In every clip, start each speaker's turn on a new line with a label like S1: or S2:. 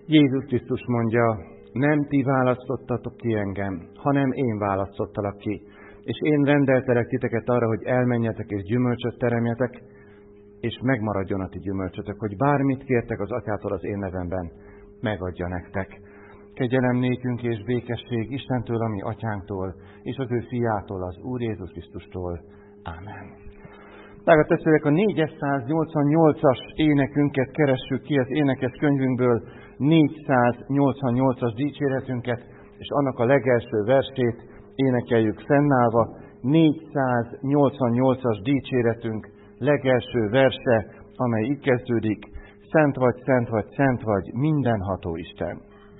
S1: Jézus Krisztus mondja, nem ti választottatok ki engem, hanem én választottalak ki. És én rendeltelek titeket arra, hogy elmenjetek és gyümölcsöt teremjetek, és megmaradjon a ti gyümölcsötök, hogy bármit kértek az Atyától az én nevemben, megadja nektek. Kegyelem nékünk és békesség Istentől, a mi Atyánktól, és az ő fiától, az Úr Jézus Krisztustól. Ámen. Drága testvérek, a 488-as énekünket keressük ki az énekes könyvünkből, 488-as dicséretünket, és annak a legelső versét énekeljük fennállva. 488-as dicséretünk legelső verse, amely így kezdődik: Szent vagy, szent vagy, szent vagy, mindenható Isten.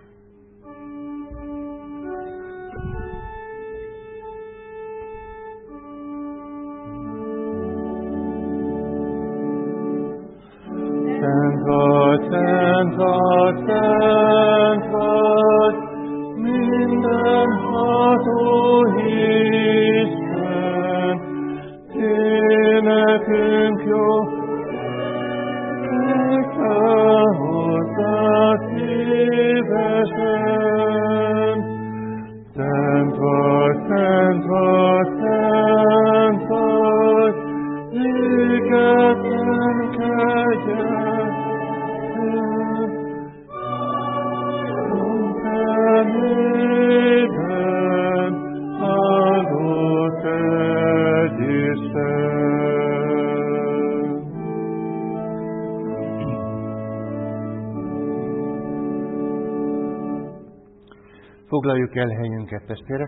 S1: Szent vagy, szent vagy, szent vagy, mindenható Isten, énekünk jó, fel hozzá szívesen. Szent vagy, szent vagy, szent vagy, égetlen kegyelmed, te néven áldott egy Isten. Foglaljuk el helyünket, testvérek,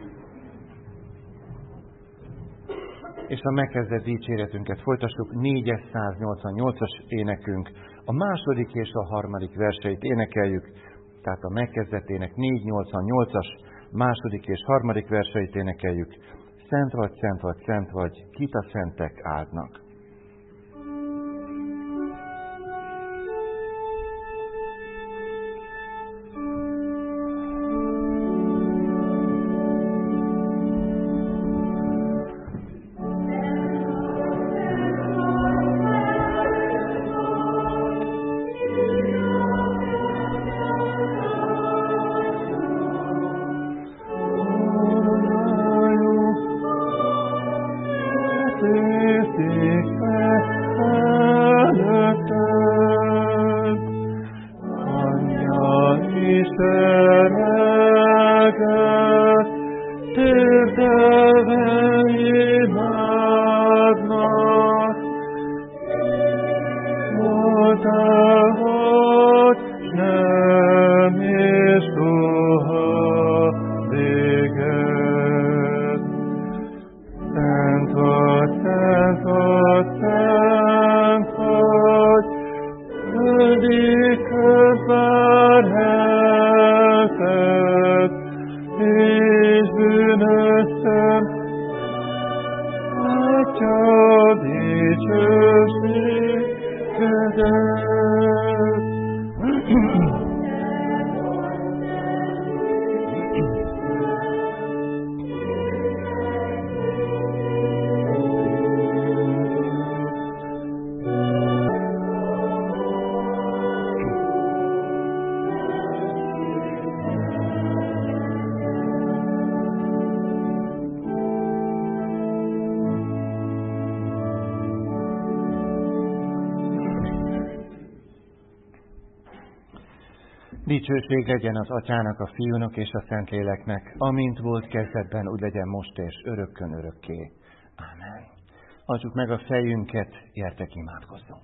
S1: és a megkezdett dicséretünket folytassuk. 488-as énekünk, a második és a harmadik verseit énekeljük, tehát a megkezdett ének 488-as második és harmadik verseit énekeljük. Szent vagy, szent vagy, szent vagy, kit a szentek áldnak. Dicsőség legyen az Atyának, a Fiúnak és a Szentléleknek, amint volt kezdetben, úgy legyen most és örökkön örökké. Ámen. Hajtsuk meg a fejünket, gyertek imádkozzunk.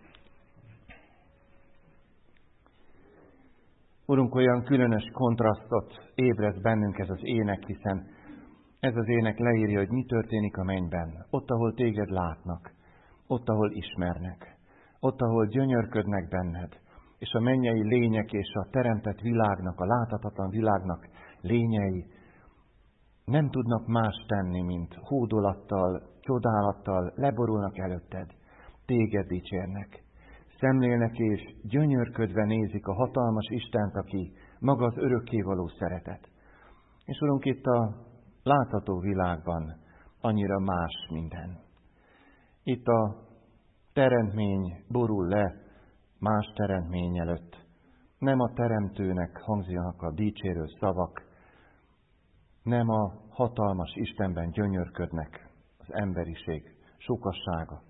S1: Urunk, olyan különös kontrasztot ébreszt bennünk ez az ének, hiszen ez az ének leírja, hogy mi történik a mennyben. Ott, ahol téged látnak, ott, ahol ismernek, ott, ahol gyönyörködnek benned, és a mennyei lények és a teremtett világnak, a láthatatlan világnak lényei nem tudnak más tenni, mint hódolattal, csodálattal leborulnak előtted, téged dicsérnek. Szemlélnek és gyönyörködve nézik a hatalmas Istent, aki maga az örökkévaló szeretet. És Urunk, itt a látható világban annyira más minden. Itt a teremtmény borul le más teremtmény előtt, Nem a teremtőnek hangzanak a dicsérő szavak, nem a hatalmas Istenben gyönyörködnek az emberiség sokassága.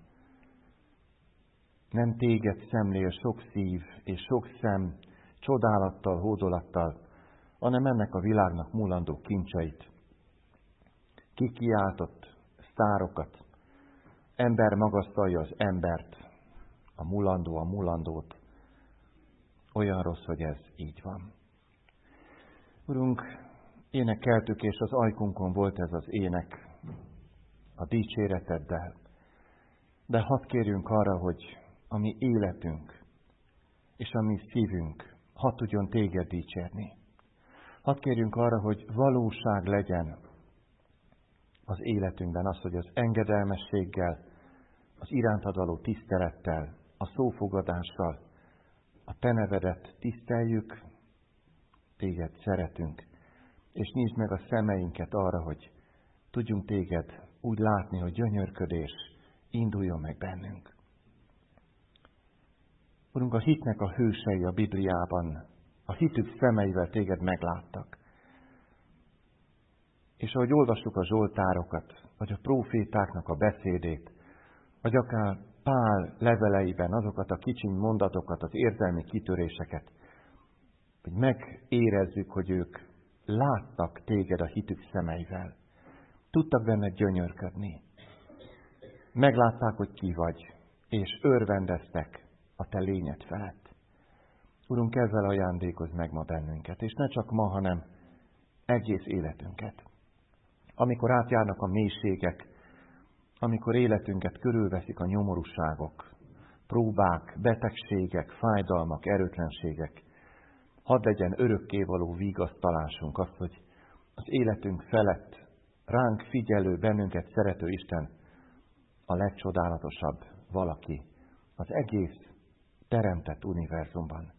S1: Nem téged szemlél sok szív és sok szem csodálattal, hódolattal, hanem ennek a világnak múlandó kincseit. Kikiáltott sztárokat, ember magasztalja az embert, a mulandót. Olyan rossz, hogy ez így van. Urunk, énekeltük, és az ajkunkon volt ez az ének, a dicséreteddel. De hadd kérjünk arra, hogy a mi életünk és a mi szívünk hadd tudjon téged dicsérni. Hadd kérjünk arra, hogy valóság legyen az életünkben az, hogy az engedelmességgel, az irántad való tisztelettel, a szófogadással a te nevedet tiszteljük, téged szeretünk, és nyisd meg a szemeinket arra, hogy tudjunk téged úgy látni, hogy gyönyörködés induljon meg bennünk. Urunk, a hitnek a hősei a Bibliában, a hitük szemeivel téged megláttak. És ahogy olvassuk a zsoltárokat, vagy a prófétáknak a beszédét, vagy akár Pál leveleiben azokat a kicsiny mondatokat, az érzelmi kitöréseket, hogy megérezzük, hogy ők láttak téged a hitük szemeivel. Tudtak benned gyönyörködni. Meglátták, hogy ki vagy, és örvendeztek a te lényed felett. Urunk, ezzel ajándékozz meg ma bennünket, és ne csak ma, hanem egész életünket. Amikor átjárnak a mélységek, amikor életünket körülveszik a nyomorúságok, próbák, betegségek, fájdalmak, erőtlenségek, hadd legyen örökkévaló vigasztalásunk azt, hogy az életünk felett ránk figyelő, bennünket szerető Isten a legcsodálatosabb valaki az egész teremtett univerzumban.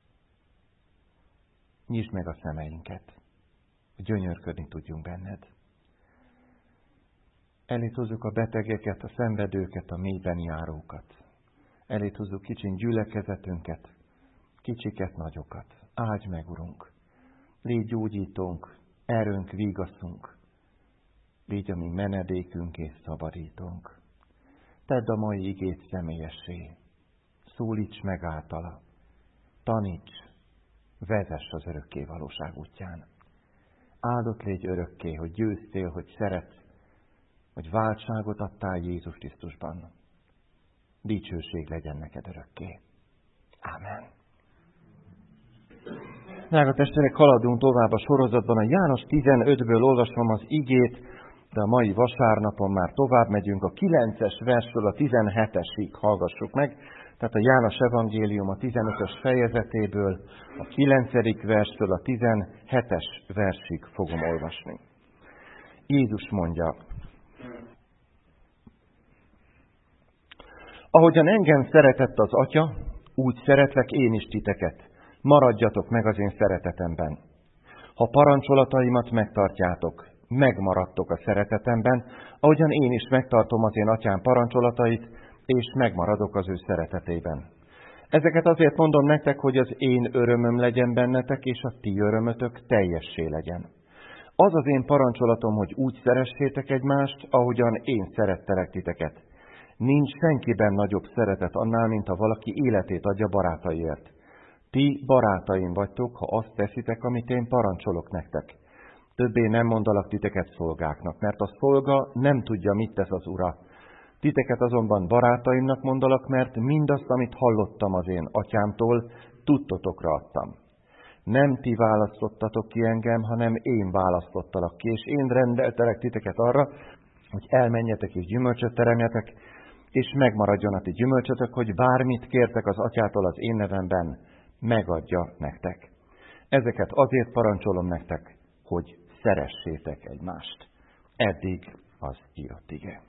S1: Nyisd meg a szemeinket, hogy gyönyörködni tudjunk benned. Elét hozzuk a betegeket, a szenvedőket, a mélyben járókat. Elét hozzuk kicsiny gyülekezetünket, kicsiket, nagyokat. Áldj meg, Urunk! Légy gyógyítónk, erőnk, vigaszunk. Légy a mi menedékünk és szabadítónk. Tedd a mai igét személyessé. Szólíts meg általa. Taníts, vezess az örökké valóság útján. Áldott légy örökké, hogy győztél, hogy szeretsz, hogy váltságot adtál Jézus Krisztusban. Dicsőség legyen neked örökké. Ámen. Drága testvérek, haladunk tovább a sorozatban. A János 15-ből olvasom az igét, de a mai vasárnapon már tovább megyünk. A 9-es versről a 17-esig hallgassuk meg. Tehát a János evangélium a 15-ös fejezetéből a 9. verstől a 17-es versig fogom olvasni. Jézus mondja: ahogyan engem szeretett az Atya, úgy szeretlek én is titeket. Maradjatok meg az én szeretetemben. Ha parancsolataimat megtartjátok, megmaradtok a szeretetemben, ahogyan én is megtartom az én Atyám parancsolatait, és megmaradok az ő szeretetében. Ezeket azért mondom nektek, hogy az én örömöm legyen bennetek, és a ti örömötök teljessé legyen. Az az én parancsolatom, hogy úgy szeressétek egymást, ahogyan én szerettelek titeket. Nincs senkiben nagyobb szeretet annál, mint ha valaki életét adja barátaiért. Ti barátaim vagytok, ha azt teszitek, amit én parancsolok nektek. Többé nem mondalak titeket szolgáknak, mert a szolga nem tudja, mit tesz az ura. Titeket azonban barátaimnak mondalak, mert mindazt, amit hallottam az én atyámtól, tudtotokra adtam. Nem ti választottatok ki engem, hanem én választottalak ki, és én rendeltelek titeket arra, hogy elmenjetek és gyümölcsöt teremjetek, és megmaradjon a ti gyümölcsötök, hogy bármit kértek az atyától az én nevemben, megadja nektek. Ezeket azért parancsolom nektek, hogy szeressétek egymást. Eddig az írott ige.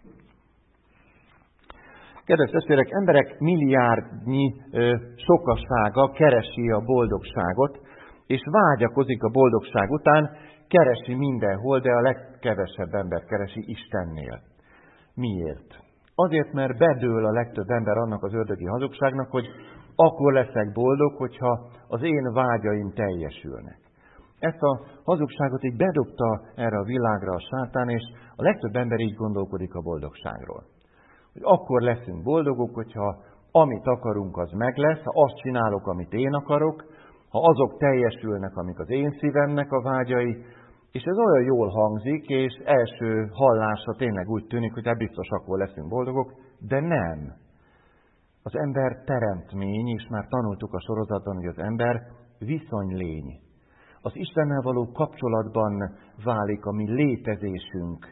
S1: Kedves testvérek, emberek milliárdnyi sokassága keresi a boldogságot, és vágyakozik a boldogság után, keresi mindenhol, de a legkevesebb ember keresi Istennél. Miért? Azért, mert bedől a legtöbb ember annak az ördögi hazugságnak, hogy Akkor leszek boldog, hogyha az én vágyaim teljesülnek. Ezt a hazugságot így bedobta erre a világra a sátán, és a legtöbb ember így gondolkodik a boldogságról. Hogy akkor leszünk boldogok, hogyha amit akarunk, az meg lesz, ha azt csinálok, amit én akarok, ha azok teljesülnek, amik az én szívemnek a vágyai, és ez olyan jól hangzik, és első hallásra tényleg úgy tűnik, hogy hát biztos akkor leszünk boldogok, de nem. Az ember teremtmény, és már tanultuk a sorozatban, hogy az ember viszonylény. Az Istennel való kapcsolatban válik a mi létezésünk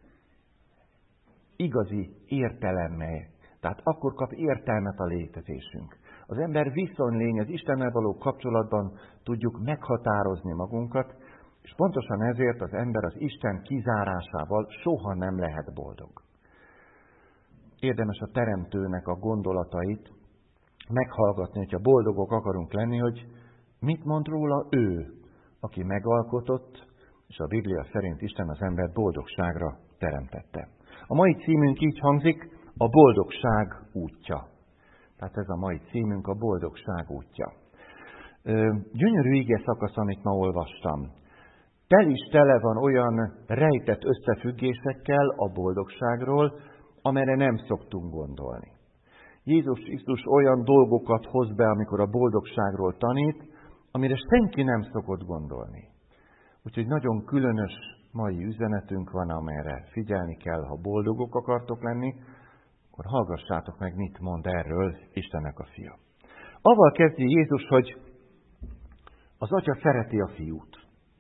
S1: igazi értelemmel. Tehát akkor kap értelmet a létezésünk. Az ember viszonylény, az Istennel való kapcsolatban tudjuk meghatározni magunkat, és pontosan ezért az ember az Isten kizárásával soha nem lehet boldog. Érdemes a Teremtőnek a gondolatait meghallgatni, hogyha boldogok akarunk lenni, hogy mit mond róla ő, aki megalkotott, és a Biblia szerint Isten az embert boldogságra teremtette. A mai címünk így hangzik, a boldogság útja. Tehát ez a mai címünk, a boldogság útja. Gyönyörű ige szakasz, amit ma olvastam. Tele van olyan rejtett összefüggésekkel a boldogságról, amelyre nem szoktunk gondolni. Jézus Krisztus olyan dolgokat hoz be, amikor a boldogságról tanít, amire senki nem szokott gondolni. Úgyhogy nagyon különös mai üzenetünk van, amelyre figyelni kell, ha boldogok akartok lenni, akkor hallgassátok meg, mit mond erről Istennek a fia. Avval kezdi Jézus, hogy az Atya szereti a fiút.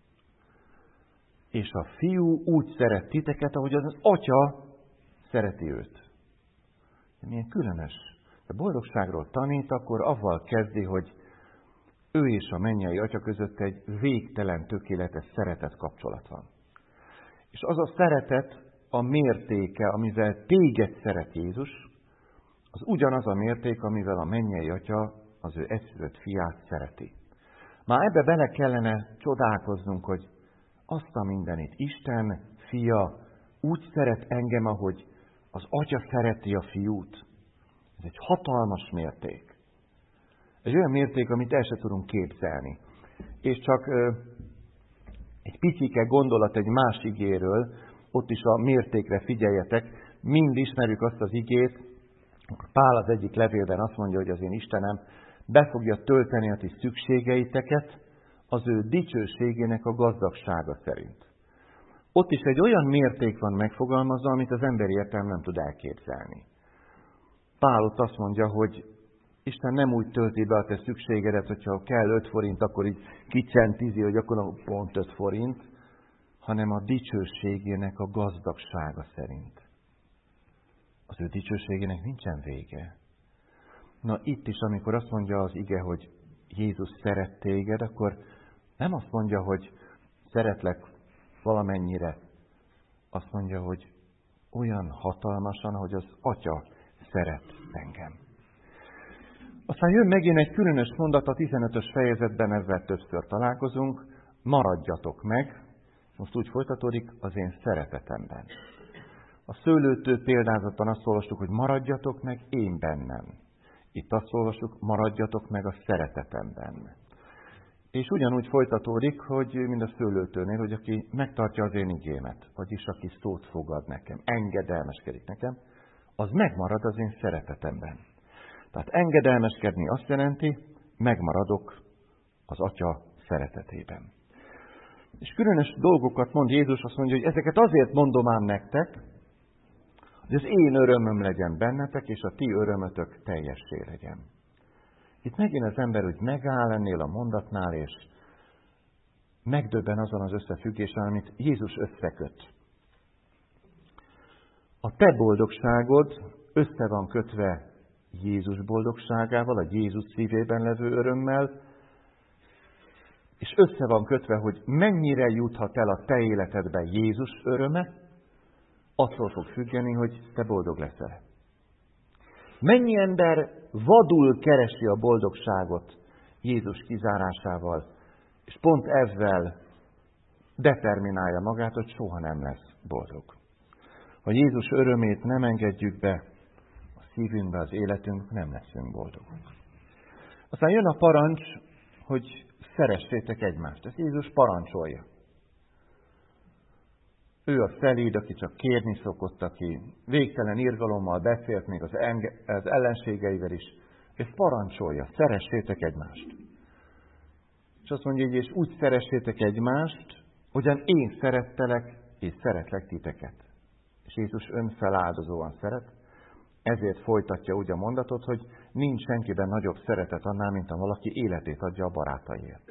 S1: És a fiú úgy szeret titeket, ahogy az Atya szereti őt. Milyen különös. Ha boldogságról tanít, akkor avval kezdi, hogy ő és a mennyei Atya között egy végtelen, tökéletes szeretet kapcsolat van. És az a szeretet, a mértéke, amivel téged szeret Jézus, az ugyanaz a mérték, amivel a mennyei Atya az ő egyszülött fiát szereti. Már ebbe bele kellene csodálkoznunk, hogy azt a mindenit Isten fia úgy szeret engem, ahogy az Atya szereti a fiút. Ez egy hatalmas mérték. Egy olyan mérték, amit el se tudunk képzelni. És csak egy picike gondolat egy más igéről, ott is a mértékre figyeljetek, mind ismerjük azt az igét, Pál az egyik levélben azt mondja, hogy az én Istenem be fogja tölteni a ti szükségeiteket az ő dicsőségének a gazdagsága szerint. Ott is egy olyan mérték van megfogalmazva, amit az emberi értelem nem tud elképzelni. Pál ott azt mondja, hogy Isten nem úgy tölti be a te szükségedet, hogyha kell 5 forint, akkor így kicsentízi, hogy akkor pont 5 forint, hanem a dicsőségének a gazdagsága szerint. Az ő dicsőségének nincsen vége. Na itt is, amikor azt mondja az ige, hogy Jézus szeret téged, akkor nem azt mondja, hogy szeretlek valamennyire. Azt mondja, hogy olyan hatalmasan, hogy az Atya szeret engem. Aztán jön megint egy különös mondat, a 15-ös fejezetben ezzel többször találkozunk, maradjatok meg, most úgy folytatódik, az én szeretetemben. A szőlőtő példázatban azt olvastuk, hogy maradjatok meg én bennem. Itt azt olvastuk, maradjatok meg a szeretetemben. És ugyanúgy folytatódik, hogy mind a szőlőtőnél, hogy aki megtartja az én igémet, vagyis aki szót fogad nekem, engedelmeskedik nekem, az megmarad az én szeretetemben. Tehát engedelmeskedni azt jelenti, megmaradok az Atya szeretetében. És különös dolgokat mond Jézus, azt mondja, hogy ezeket azért mondom ám nektek, hogy az én örömöm legyen bennetek, és a ti örömötök teljessé legyen. Itt megint az ember úgy megáll ennél a mondatnál, és megdöbben azon az összefüggésen, amit Jézus összeköt. A te boldogságod össze van kötve Jézus boldogságával, a Jézus szívében levő örömmel, és össze van kötve, hogy mennyire juthat el a te életedbe Jézus öröme, attól fog függeni, hogy te boldog leszel. Mennyi ember vadul keresi a boldogságot Jézus kizárásával, és pont ezzel determinálja magát, hogy soha nem lesz boldog. Ha Jézus örömét nem engedjük be a szívünkbe, az életünk, nem leszünk boldogok. Aztán jön a parancs, hogy szeressétek egymást. Ezt Jézus parancsolja. Ő a szeléd, aki csak kérni szokott, aki végtelen irgalommal beszélt még az ellenségeivel is. Ezt parancsolja, szeressétek egymást. És azt mondja, hogy és úgy szeressétek egymást, hogyan én szerettelek, és szeretlek titeket. És Jézus önfeláldozóan szeret, ezért folytatja úgy a mondatot, hogy nincs senkiben nagyobb szeretet annál, mint ha valaki életét adja a barátaiért.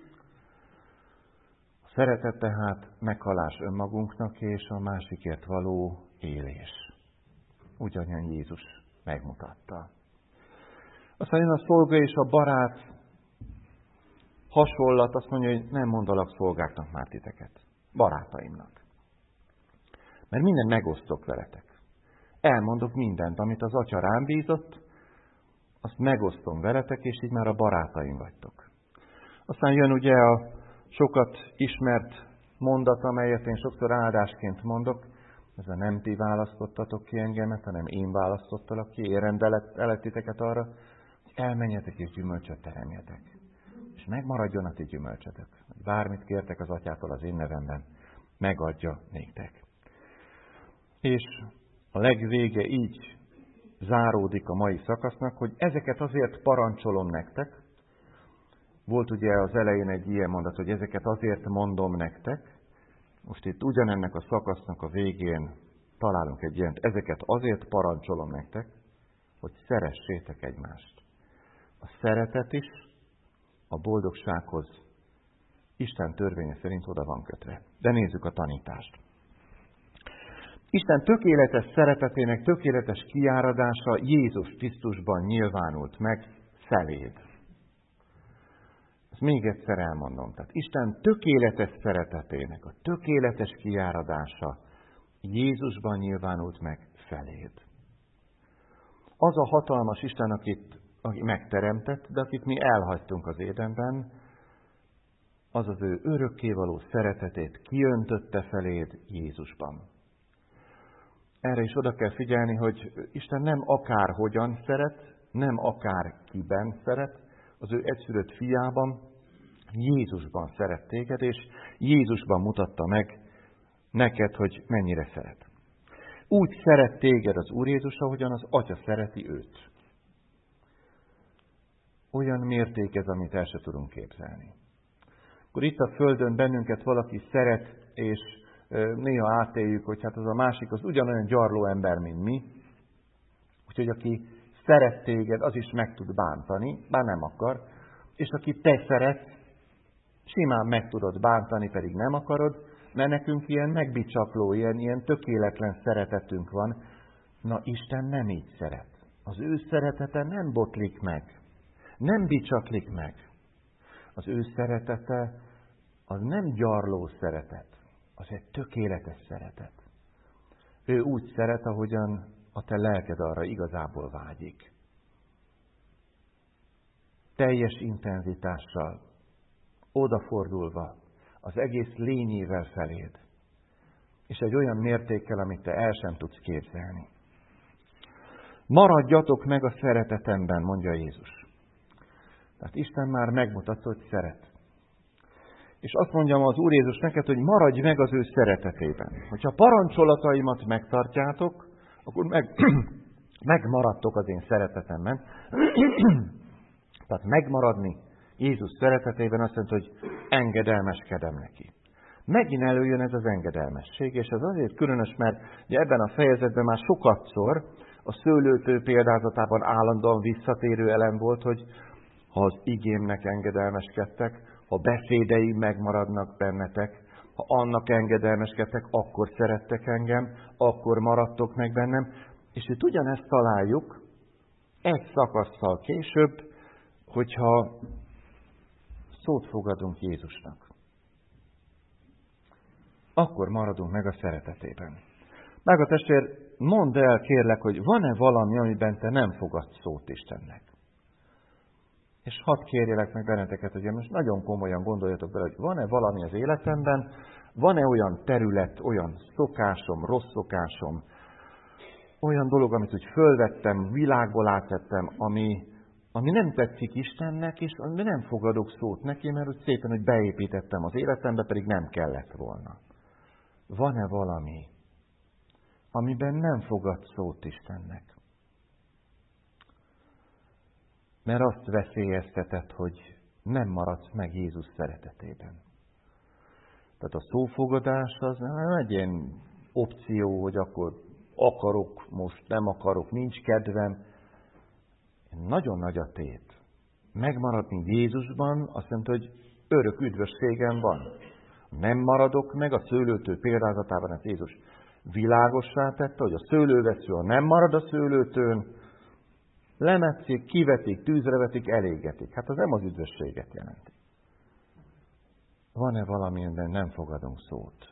S1: A szeretet tehát meghalás önmagunknak és a másikért való élés. Ugyanilyen Jézus megmutatta. Aztán jön a szolga és a barát hasonlat, azt mondja, hogy nem mondalak szolgáknak már titeket, barátaimnak. Mert mindent megosztok veletek. Elmondok mindent, amit az Atya rám bízott, azt megosztom veletek, és így már a barátaim vagytok. Aztán jön ugye a sokat ismert mondat, amelyet én sokszor áldásként mondok, ez a nem ti választottatok ki engemet, hanem én választottalak ki, én rendelek titeket arra, hogy elmenjetek és gyümölcsöt teremjetek. És megmaradjon a ti gyümölcsötök. Bármit kértek az Atyától az én nevemben, megadja néktek. És a legvége így záródik a mai szakasznak, hogy ezeket azért parancsolom nektek. Volt ugye az elején egy ilyen mondat, hogy ezeket azért mondom nektek. Most itt ugyanennek a szakasznak a végén találunk egy ilyent. Ezeket azért parancsolom nektek, hogy szeressétek egymást. A szeretet is a boldogsághoz Isten törvénye szerint oda van kötve. De nézzük a tanítást. Isten tökéletes szeretetének tökéletes kiáradása Jézus Krisztusban nyilvánult meg szeléd. Ezt még egyszer elmondom. Tehát Isten tökéletes szeretetének a tökéletes kiáradása Jézusban nyilvánult meg feléd. Az a hatalmas Isten, aki megteremtett, de akit mi elhagytunk az Édenben, az az ő örökkévaló szeretetét kiöntötte feléd Jézusban. Erre is oda kell figyelni, hogy Isten nem akárhogyan szeret, nem akárkiben szeret, az ő egyszülött fiában, Jézusban szeret téged, és Jézusban mutatta meg neked, hogy mennyire szeret. Úgy szeret téged az Úr Jézus, ahogyan az Atya szereti őt. Olyan mérték ez, amit el se tudunk képzelni. Akkor itt a Földön bennünket valaki szeret, és néha átéljük, hogy hát az a másik az ugyanolyan gyarló ember, mint mi. Úgyhogy aki szeret téged, az is meg tud bántani, bár nem akar. És aki te szeretsz, simán meg tudod bántani, pedig nem akarod, mert nekünk ilyen megbicsakló, ilyen tökéletlen szeretetünk van. Na, Isten nem így szeret. Az ő szeretete nem botlik meg. Nem bicsaklik meg. Az ő szeretete az nem gyarló szeretet. Az egy tökéletes szeretet. Ő úgy szeret, ahogyan a te lelked arra igazából vágyik. Teljes intenzitással, odafordulva, az egész lényével feléd. És egy olyan mértékkel, amit te el sem tudsz képzelni. Maradjatok meg a szeretetemben, mondja Jézus. Tehát Isten már megmutatta, hogy szeret. És azt mondjam az Úr Jézus neked, hogy maradj meg az ő szeretetében. Hogyha parancsolataimat megtartjátok, akkor megmaradtok az én szeretetemben. Tehát megmaradni Jézus szeretetében azt jelenti, hogy engedelmeskedem neki. Megint előjön ez az engedelmesség, és ez azért különös, mert ugye ebben a fejezetben már sokatszor a szőlőtő példázatában állandóan visszatérő elem volt, hogy ha az igémnek engedelmeskedtek, ha beszédeim megmaradnak bennetek, ha annak engedelmeskedtek, akkor szerettek engem, akkor maradtok meg bennem. És itt ugyanezt találjuk egy szakasszal később, hogyha szót fogadunk Jézusnak. Akkor maradunk meg a szeretetében. Drága testvér, mondd el kérlek, hogy van-e valami, amiben te nem fogadsz szót Istennek? És hadd kérjelek meg benneteket, hogy most nagyon komolyan gondoljatok bele, hogy van-e valami az életemben, van-e olyan terület, olyan szokásom, rossz szokásom, olyan dolog, amit úgy fölvettem, világból átvettem, ami nem tetszik Istennek, és ami nem fogadok szót neki, mert úgy szépen, hogy beépítettem az életembe, pedig nem kellett volna. Van-e valami, amiben nem fogad szót Istennek? Mert azt veszélyeztetett, hogy nem maradsz meg Jézus szeretetében. Tehát a szófogadás az nem egy ilyen opció, hogy akkor akarok, most nem akarok, nincs kedvem. Nagyon nagy a tét. Megmaradni Jézusban azt mondta, hogy örök üdvösségem van. Nem maradok meg, a szőlőtő példázatában ezt Jézus világossá tette, hogy a szőlővesző, ha nem marad a szőlőtőn, lemetszik, kivetik, tűzre vetik, elégetik. Hát az nem az üdvösséget jelenti. Van-e valami, amiben nem fogadunk szót?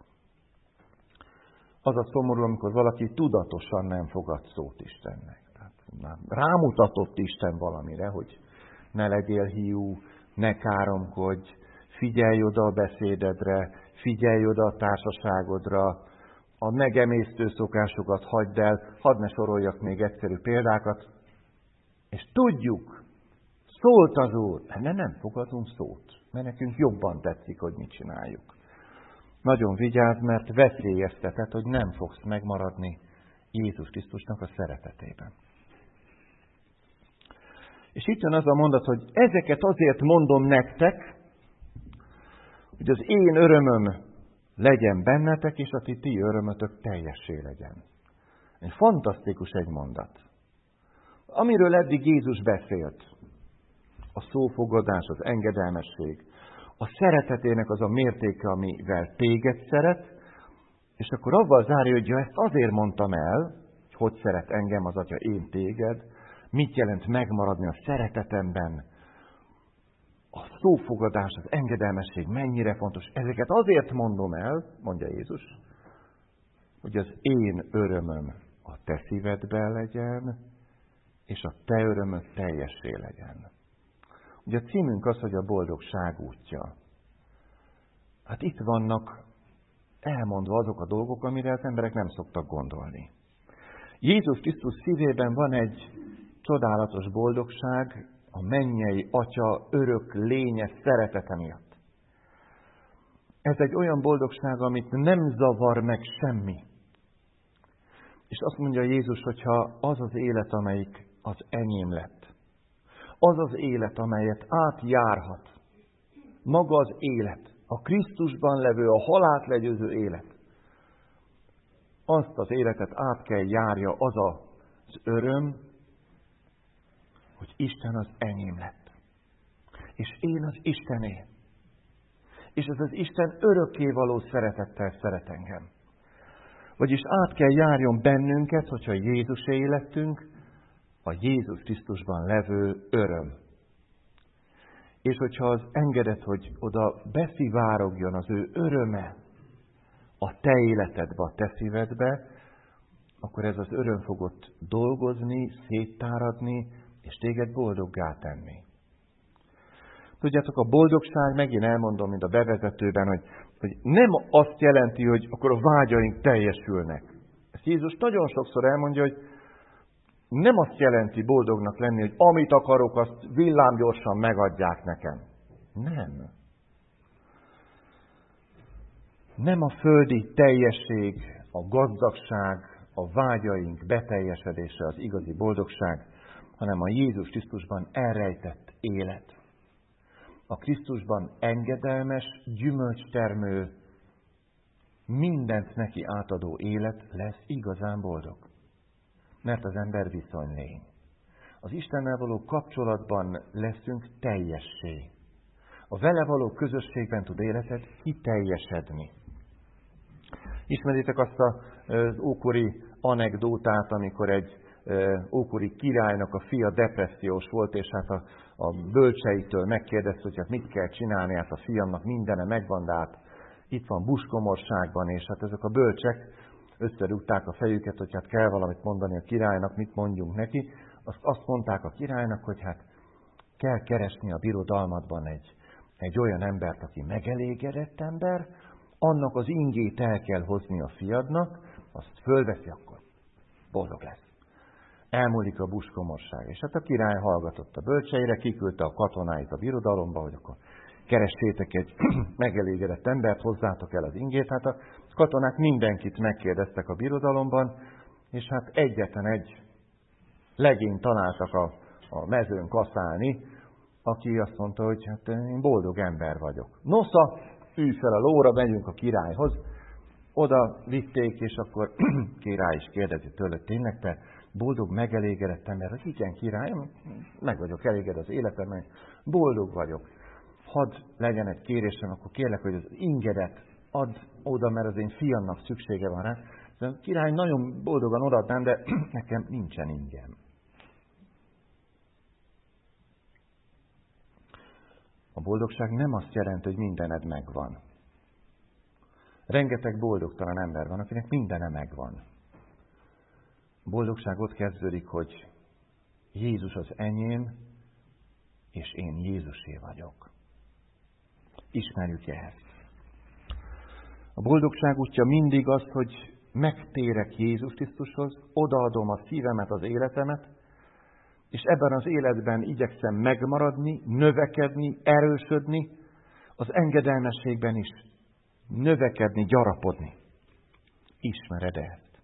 S1: Az a szomorú, amikor valaki tudatosan nem fogad szót Istennek. Tehát rámutatott Isten valamire, hogy ne legyél hiú, ne káromkodj, figyelj oda a beszédedre, figyelj oda a társaságodra, a megemésztő szokásokat hagyd el, hadd ne soroljak még egyszerű példákat, és tudjuk, szólt az Úr, de nem fogadunk szót, mert nekünk jobban tetszik, hogy mit csináljuk. Nagyon vigyázz, mert veszélyeztetett, hogy nem fogsz megmaradni Jézus Krisztusnak a szeretetében. És itt jön az a mondat, hogy ezeket azért mondom nektek, hogy az én örömöm legyen bennetek, és a ti örömötök teljessé legyen. Egy fantasztikus egy mondat. Amiről eddig Jézus beszélt, a szófogadás, az engedelmesség, a szeretetének az a mértéke, amivel téged szeret, és akkor avval zárja, hogy ja, ezt azért mondtam el, hogy szeret engem az Atya, én téged, mit jelent megmaradni a szeretetemben, a szófogadás, az engedelmesség mennyire fontos. Ezeket azért mondom el, mondja Jézus, hogy az én örömöm a te szívedben legyen, és a te örömöd teljessé legyen. Ugye a címünk az, hogy a boldogság útja. Hát itt vannak elmondva azok a dolgok, amire az emberek nem szoktak gondolni. Jézus Krisztus szívében van egy csodálatos boldogság, a mennyei Atya örök lénye szeretete miatt. Ez egy olyan boldogság, amit nem zavar meg semmi. És azt mondja Jézus, hogyha az az élet, amelyik az enyém lett, az az élet, amelyet átjárhat, maga az élet, a Krisztusban levő, a halált legyőző élet, azt az életet át kell járja az öröm, hogy Isten az enyém lett. És én az Istené. És ez az Isten örökkévaló szeretettel szeret engem. Vagyis át kell járjon bennünket, hogyha Jézus életünk, a Jézus Krisztusban levő öröm. És hogyha az engedett, hogy oda beszivárogjon az ő öröme a te életedbe, a te szívedbe, akkor ez az öröm fog ott dolgozni, széttáradni, és téged boldoggá tenni. Tudjátok, a boldogság, megint elmondom, mint a bevezetőben, hogy nem azt jelenti, hogy akkor a vágyaink teljesülnek. Ezt Jézus nagyon sokszor elmondja, hogy nem azt jelenti boldognak lenni, hogy amit akarok, azt villámgyorsan megadják nekem. Nem. Nem a földi teljesség, a gazdagság, a vágyaink beteljesedése az igazi boldogság, hanem a Jézus Krisztusban elrejtett élet. A Krisztusban engedelmes, gyümölcstermő, mindent neki átadó élet lesz igazán boldog. Mert az ember viszonylény. Az Istennel való kapcsolatban leszünk teljessé. A vele való közösségben tud életed kiteljesedni. Ismeritek azt az ókori anekdótát, amikor egy ókori királynak a fia depressziós volt, és hát a bölcseitől megkérdezte, hogy hát mit kell csinálni, hát a fiamnak mindene megvan, de hát itt van buskomorságban, és hát ezek a bölcsek összerúgták a fejüket, hogy hát kell valamit mondani a királynak, mit mondjunk neki. Azt mondták a királynak, hogy hát kell keresni a birodalmadban egy olyan embert, aki megelégedett ember, annak az ingét el kell hozni a fiadnak, azt fölveszi, akkor boldog lesz. elmúlik a buskomorság. És hát a király hallgatott a bölcseire, kiküldte a katonáit a birodalomba, hogy akkor keressétek egy megelégedett embert, hozzátok el az ingét. Hát a katonák mindenkit megkérdeztek a birodalomban, és hát egyetlen egy legényt találtak a mezőn kaszálni, aki azt mondta, hogy hát én boldog ember vagyok. Nosza, ülj fel a lóra, megyünk a királyhoz. Oda vitték, és akkor király is kérdezi tőle, tényleg te boldog, megelégedett ember? Hát igen, király, meg vagyok elégedett az életemben, boldog vagyok. Hadd legyen egy kérésem, akkor kérlek, hogy az ingedet add oda, mert az én fiamnak szüksége van rá. A király nagyon boldogan odaadnám, de nekem nincsen ingem. A boldogság nem azt jelenti, hogy mindened megvan. Rengeteg boldogtalan ember van, akinek mindene megvan. A boldogság ott kezdődik, hogy Jézus az enyém, és én Jézusé vagyok. Ismerjük ezt. A boldogság útja mindig az, hogy megtérek Jézus Krisztushoz, odaadom a szívemet, az életemet, és ebben az életben igyekszem megmaradni, növekedni, erősödni, az engedelmességben is növekedni, gyarapodni. Ismered ezt?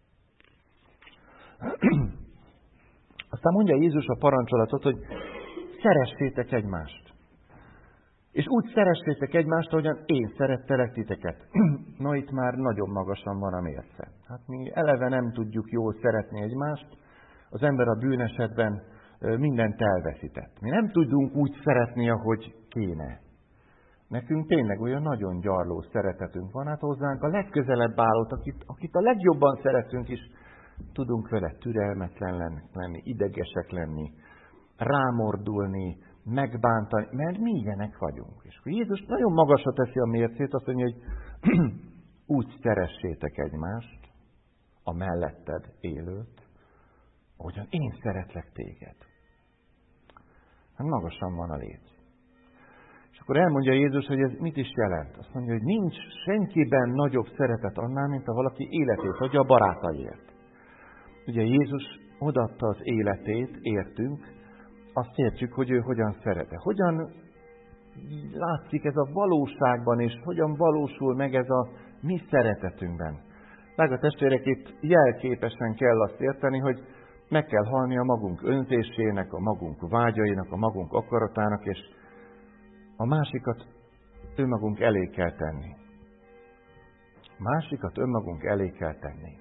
S1: Aztán mondja Jézus a parancsolatot, hogy szeressétek egymást. És úgy szeressétek egymást, ahogyan én szerettelek titeket. Na, itt már nagyon magasan van a mérce. Hát mi eleve nem tudjuk jól szeretni egymást, az ember a bűnesetben mindent elveszített. Mi nem tudunk úgy szeretni, ahogy kéne. Nekünk tényleg olyan nagyon gyarló szeretetünk van, hát hozzánk a legközelebb állót, akit a legjobban szeretünk is, tudunk vele türelmetlen lenni, idegesek lenni, rámordulni, megbántani, mert mi ilyenek vagyunk. És Jézus nagyon magasra teszi a mércét, azt mondja, hogy úgy szeressétek egymást, a melletted élőt, ahogyan én szeretlek téged. Hát magasan van a léc. És akkor elmondja Jézus, hogy ez mit is jelent. Azt mondja, hogy nincs senkiben nagyobb szeretet annál, mint ha valaki életét adja a barátaiért. Ugye Jézus odaadta az életét, értünk, azt értjük, hogy ő hogyan szerete. Hogyan látszik ez a valóságban, és hogyan valósul meg ez a mi szeretetünkben. Drága testvérek, itt jelképesen kell azt érteni, hogy meg kell halni a magunk önzésének, a magunk vágyainak, a magunk akaratának, és a másikat önmagunk elé kell tenni. Másikat önmagunk elé kell tenni.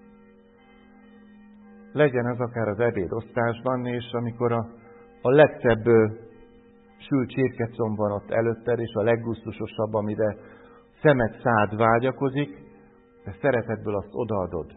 S1: Legyen ez akár az ebédosztásban, és amikor a legszebb sült csirkecomb van ott előtted, és a leggusztusosabb, amire szemed szád vágyakozik, de szeretetből azt odaadod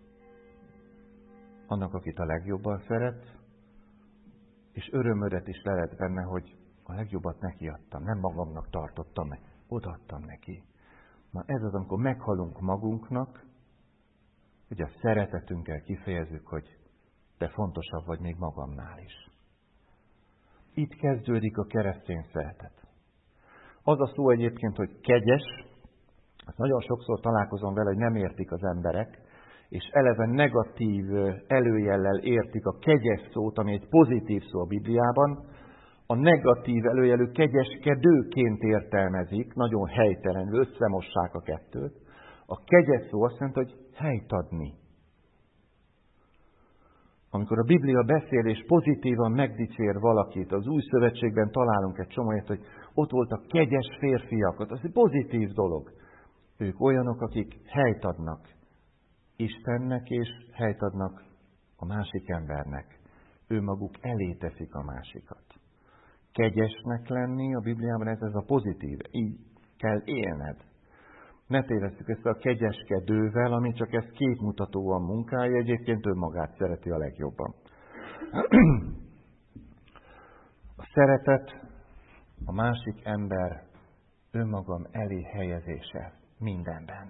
S1: annak, akit a legjobban szeret, és örömödet is leled benne, hogy a legjobbat neki adtam, nem magamnak tartottam, odaadtam neki. Na ez az, amikor meghalunk magunknak, hogy a szeretetünkkel kifejezzük, hogy te fontosabb vagy még magamnál is. Itt kezdődik a keresztény szeretet. Az a szó egyébként, hogy kegyes, azt nagyon sokszor találkozom vele, hogy nem értik az emberek, és eleve negatív előjellel értik a kegyes szót, ami egy pozitív szó a Bibliában, a negatív előjelű kegyeskedőként értelmezik, nagyon helytelenül, összemossák a kettőt. A kegyes szó azt jelenti, hogy helyt adni. Amikor a Biblia beszél és pozitívan megdicsér valakit, az Új Szövetségben találunk egy csomót, hogy ott voltak kegyes férfiak, az egy pozitív dolog. Ők olyanok, akik helyt adnak Istennek, és helyt adnak a másik embernek. Ő maguk elé teszik a másikat. Kegyesnek lenni a Bibliában ez a pozitív. Így kell élned. Ne tévesszük ezt a kegyeskedővel, ami csak ezt képmutatóan munkálja, egyébként önmagát szereti a legjobban. A szeretet a másik ember önmagam elé helyezése mindenben.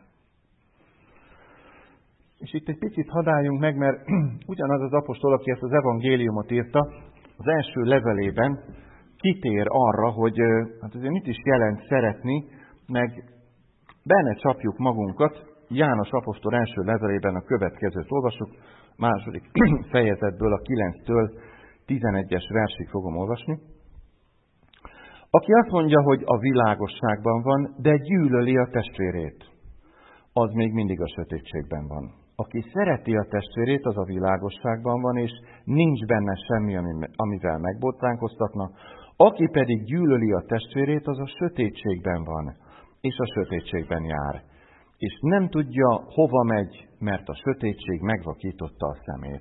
S1: És itt egy picit hadáljunk meg, mert ugyanaz az apostol, aki ezt az evangéliumot írta, az első levelében kitér arra, hogy hát azért mit is jelent szeretni, meg benne csapjuk magunkat. János apostol első levelében a következőt olvasjuk, második fejezetből a 9-től 11-es versig fogom olvasni. Aki azt mondja, hogy a világosságban van, de gyűlöli a testvérét, az még mindig a sötétségben van. Aki szereti a testvérét, az a világosságban van, és nincs benne semmi, amivel megbotránkoztatna. Aki pedig gyűlöli a testvérét, az a sötétségben van, és a sötétségben jár. És nem tudja, hova megy, mert a sötétség megvakította a szemét.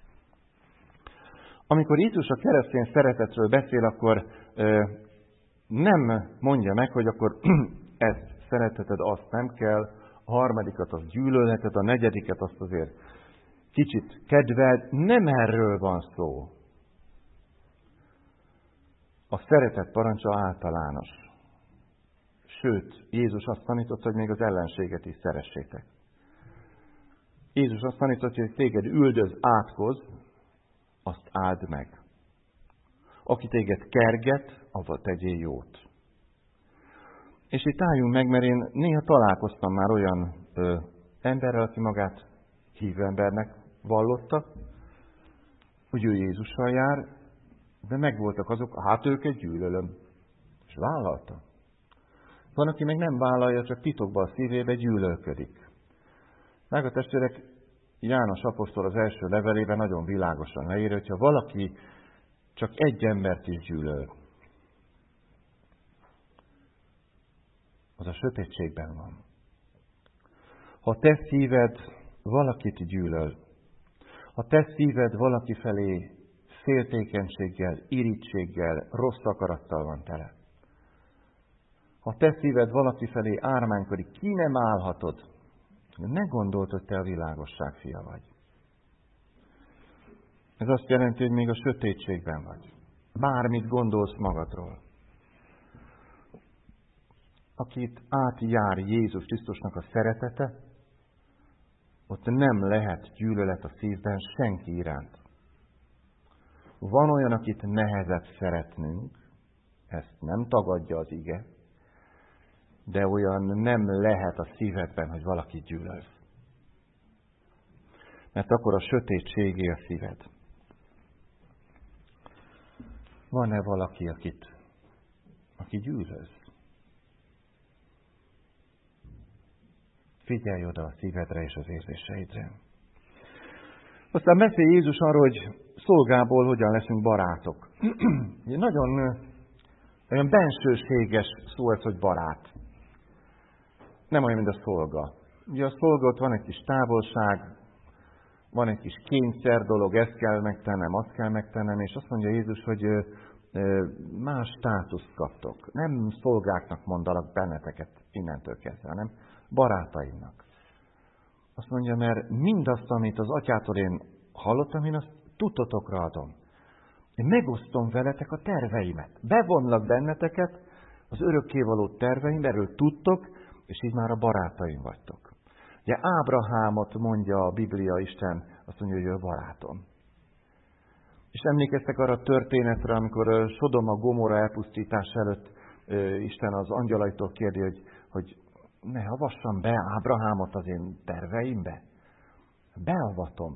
S1: Amikor Jézus a keresztény szeretetről beszél, akkor nem mondja meg, hogy akkor ezt szereteted, azt nem kell, a harmadikat azt gyűlölheted, a negyediket azt azért kicsit kedveld. Nem erről van szó. A szeretet parancsa általános. Sőt, Jézus azt tanított, hogy még az ellenséget is szeressétek. Jézus azt tanított, hogy téged üldöz, átkoz, azt áld meg. Aki téged kerget, avval tegyél jót. És itt álljunk meg, mert én néha találkoztam már olyan emberrel, aki magát hívő embernek vallotta, hogy ő Jézussal jár, de megvoltak azok, hát őket gyűlölöm. És vállalta. Van, aki meg nem vállalja, csak titokban a szívébe gyűlölködik. Drága testvérek, János apostol az első levelében nagyon világosan leír, hogyha valaki csak egy embert is gyűlöl, az a sötétségben van. Ha te szíved valakit gyűlöl, ha te szíved valaki felé féltékenységgel, irítséggel, rossz akarattal van tele, ha te szíved valaki felé ármánykodik, ki nem állhatod, ne gondold, hogy te a világosság fia vagy. Ez azt jelenti, hogy még a sötétségben vagy. Bármit gondolsz magadról. Akit átjár Jézus Krisztusnak a szeretete, ott nem lehet gyűlölet a szívben senki iránt. Van olyan, akit nehezebb szeretnünk, ezt nem tagadja az ige, de olyan nem lehet a szívedben, hogy valakit gyűlölsz. Mert akkor a sötétségé a szíved. Van-e valaki, aki gyűlöz? Figyelj oda a szívedre és az érzéseidre. Aztán beszél Jézus arról, hogy szolgából hogyan leszünk barátok. Nagyon olyan bensőséges szó ez, hogy barát. Nem olyan, mint a szolga. Ugye a szolga, ott van egy kis távolság, van egy kis kényszer dolog, ezt kell megtennem, azt kell megtennem, és azt mondja Jézus, hogy más státuszt kaptok. Nem szolgáknak mondalak benneteket innentől kezdve, hanem barátaimnak. Azt mondja, mert mindazt, amit az atyától én hallottam, én azt tudtotokra adom. Én megosztom veletek a terveimet. Bevonlak benneteket az örökkévaló terveimbe, erről tudtok, és így már a barátaim vagytok. Ugye Ábrahámot mondja a Biblia, Isten azt mondja, hogy ő a barátom. És emlékeztek arra a történetre, amikor Sodoma Gomorra elpusztítás előtt Isten az angyalaitól kérdi, hogy ne avassam be Ábrahámot az én terveimbe. Beavatom.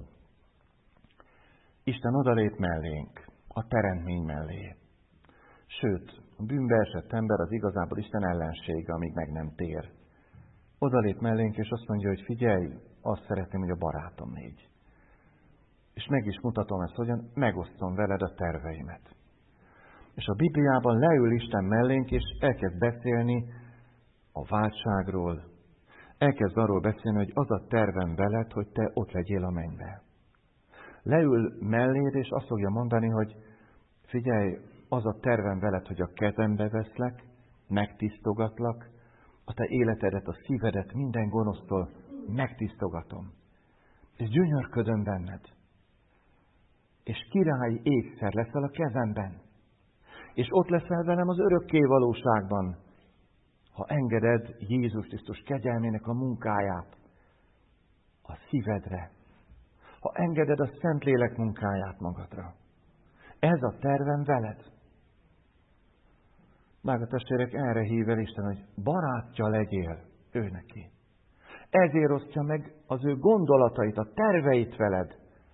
S1: Isten odalép mellénk, a teremtmény mellé. Sőt, a bűnbe esett ember az igazából Isten ellensége, amíg meg nem tér. Odalép mellénk, és azt mondja, hogy figyelj, azt szeretném, hogy a barátom légy. És meg is mutatom ezt, hogyan megosztom veled a terveimet. És a Bibliában leül Isten mellénk, és elkezd beszélni a váltságról. Elkezd arról beszélni, hogy az a tervem veled, hogy te ott legyél a mennybe. Leül melléd, és azt fogja mondani, hogy figyelj, az a tervem veled, hogy a kezembe veszlek, megtisztogatlak, a te életedet, a szívedet minden gonosztól megtisztogatom. És gyönyörködöm benned. És királyi ékszer leszel a kezemben. És ott leszel velem az örökké valóságban, ha engeded Jézus Krisztus kegyelmének a munkáját a szívedre. Ha engeded a Szentlélek munkáját magadra. Ez a tervem veled. Drága testvérek, erre hív el Isten, hogy barátja legyél ő neki. Ezért osztja meg az ő gondolatait, a terveit veled,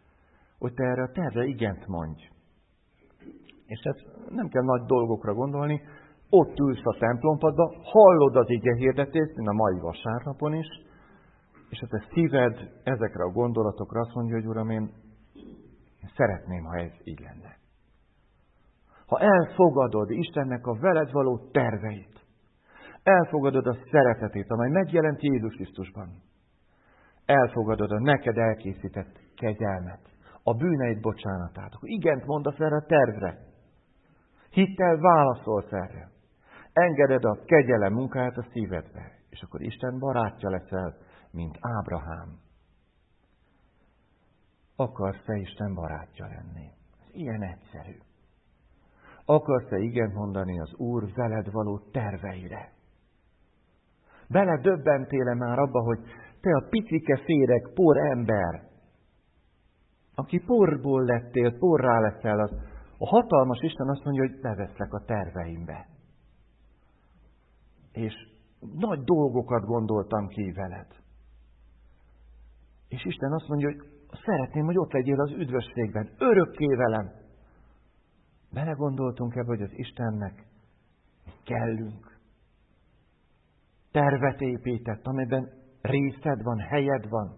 S1: hogy te erre a tervre igent mondj. És hát nem kell nagy dolgokra gondolni, ott ülsz a templompadba, hallod az ige hirdetést, mint a mai vasárnapon is, és a te szíved ezekre a gondolatokra azt mondja, hogy Uram, én szeretném, ha ez így lenne. Ha elfogadod Istennek a veled való terveit, elfogadod a szeretetét, amely megjelent Jézus Krisztusban, elfogadod a neked elkészített kegyelmet, a bűneid bocsánatát, akkor igent mondasz erre a tervre. Hittel válaszolsz erre. Engeded a kegyelem munkáját a szívedbe, és akkor Isten barátja leszel, mint Ábrahám. Akarsz-e Isten barátja lenni? Ez ilyen egyszerű. Akarsz-e igent mondani az Úr veled való terveire? Beledöbbentél-e már abba, hogy te a picike féreg por ember, aki porból lettél, porrá leszel, az a hatalmas Isten azt mondja, hogy beveszlek a terveimbe. És nagy dolgokat gondoltam ki veled. És Isten azt mondja, hogy szeretném, hogy ott legyél az üdvösségben, örökké velem. Belegondoltunk ebbe, hogy az Istennek kellünk. Tervet épített, amelyben részed van, helyed van.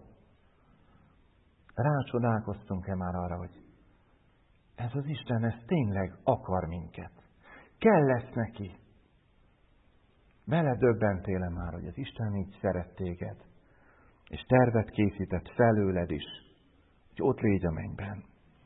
S1: Rácsodálkoztunk-e már arra, hogy ez az Isten, ez tényleg akar minket. Kell lesz neki. Beledöbbentél-e már, hogy az Isten így szeret téged, és tervet készített felőled is, hogy ott légy a mennyben.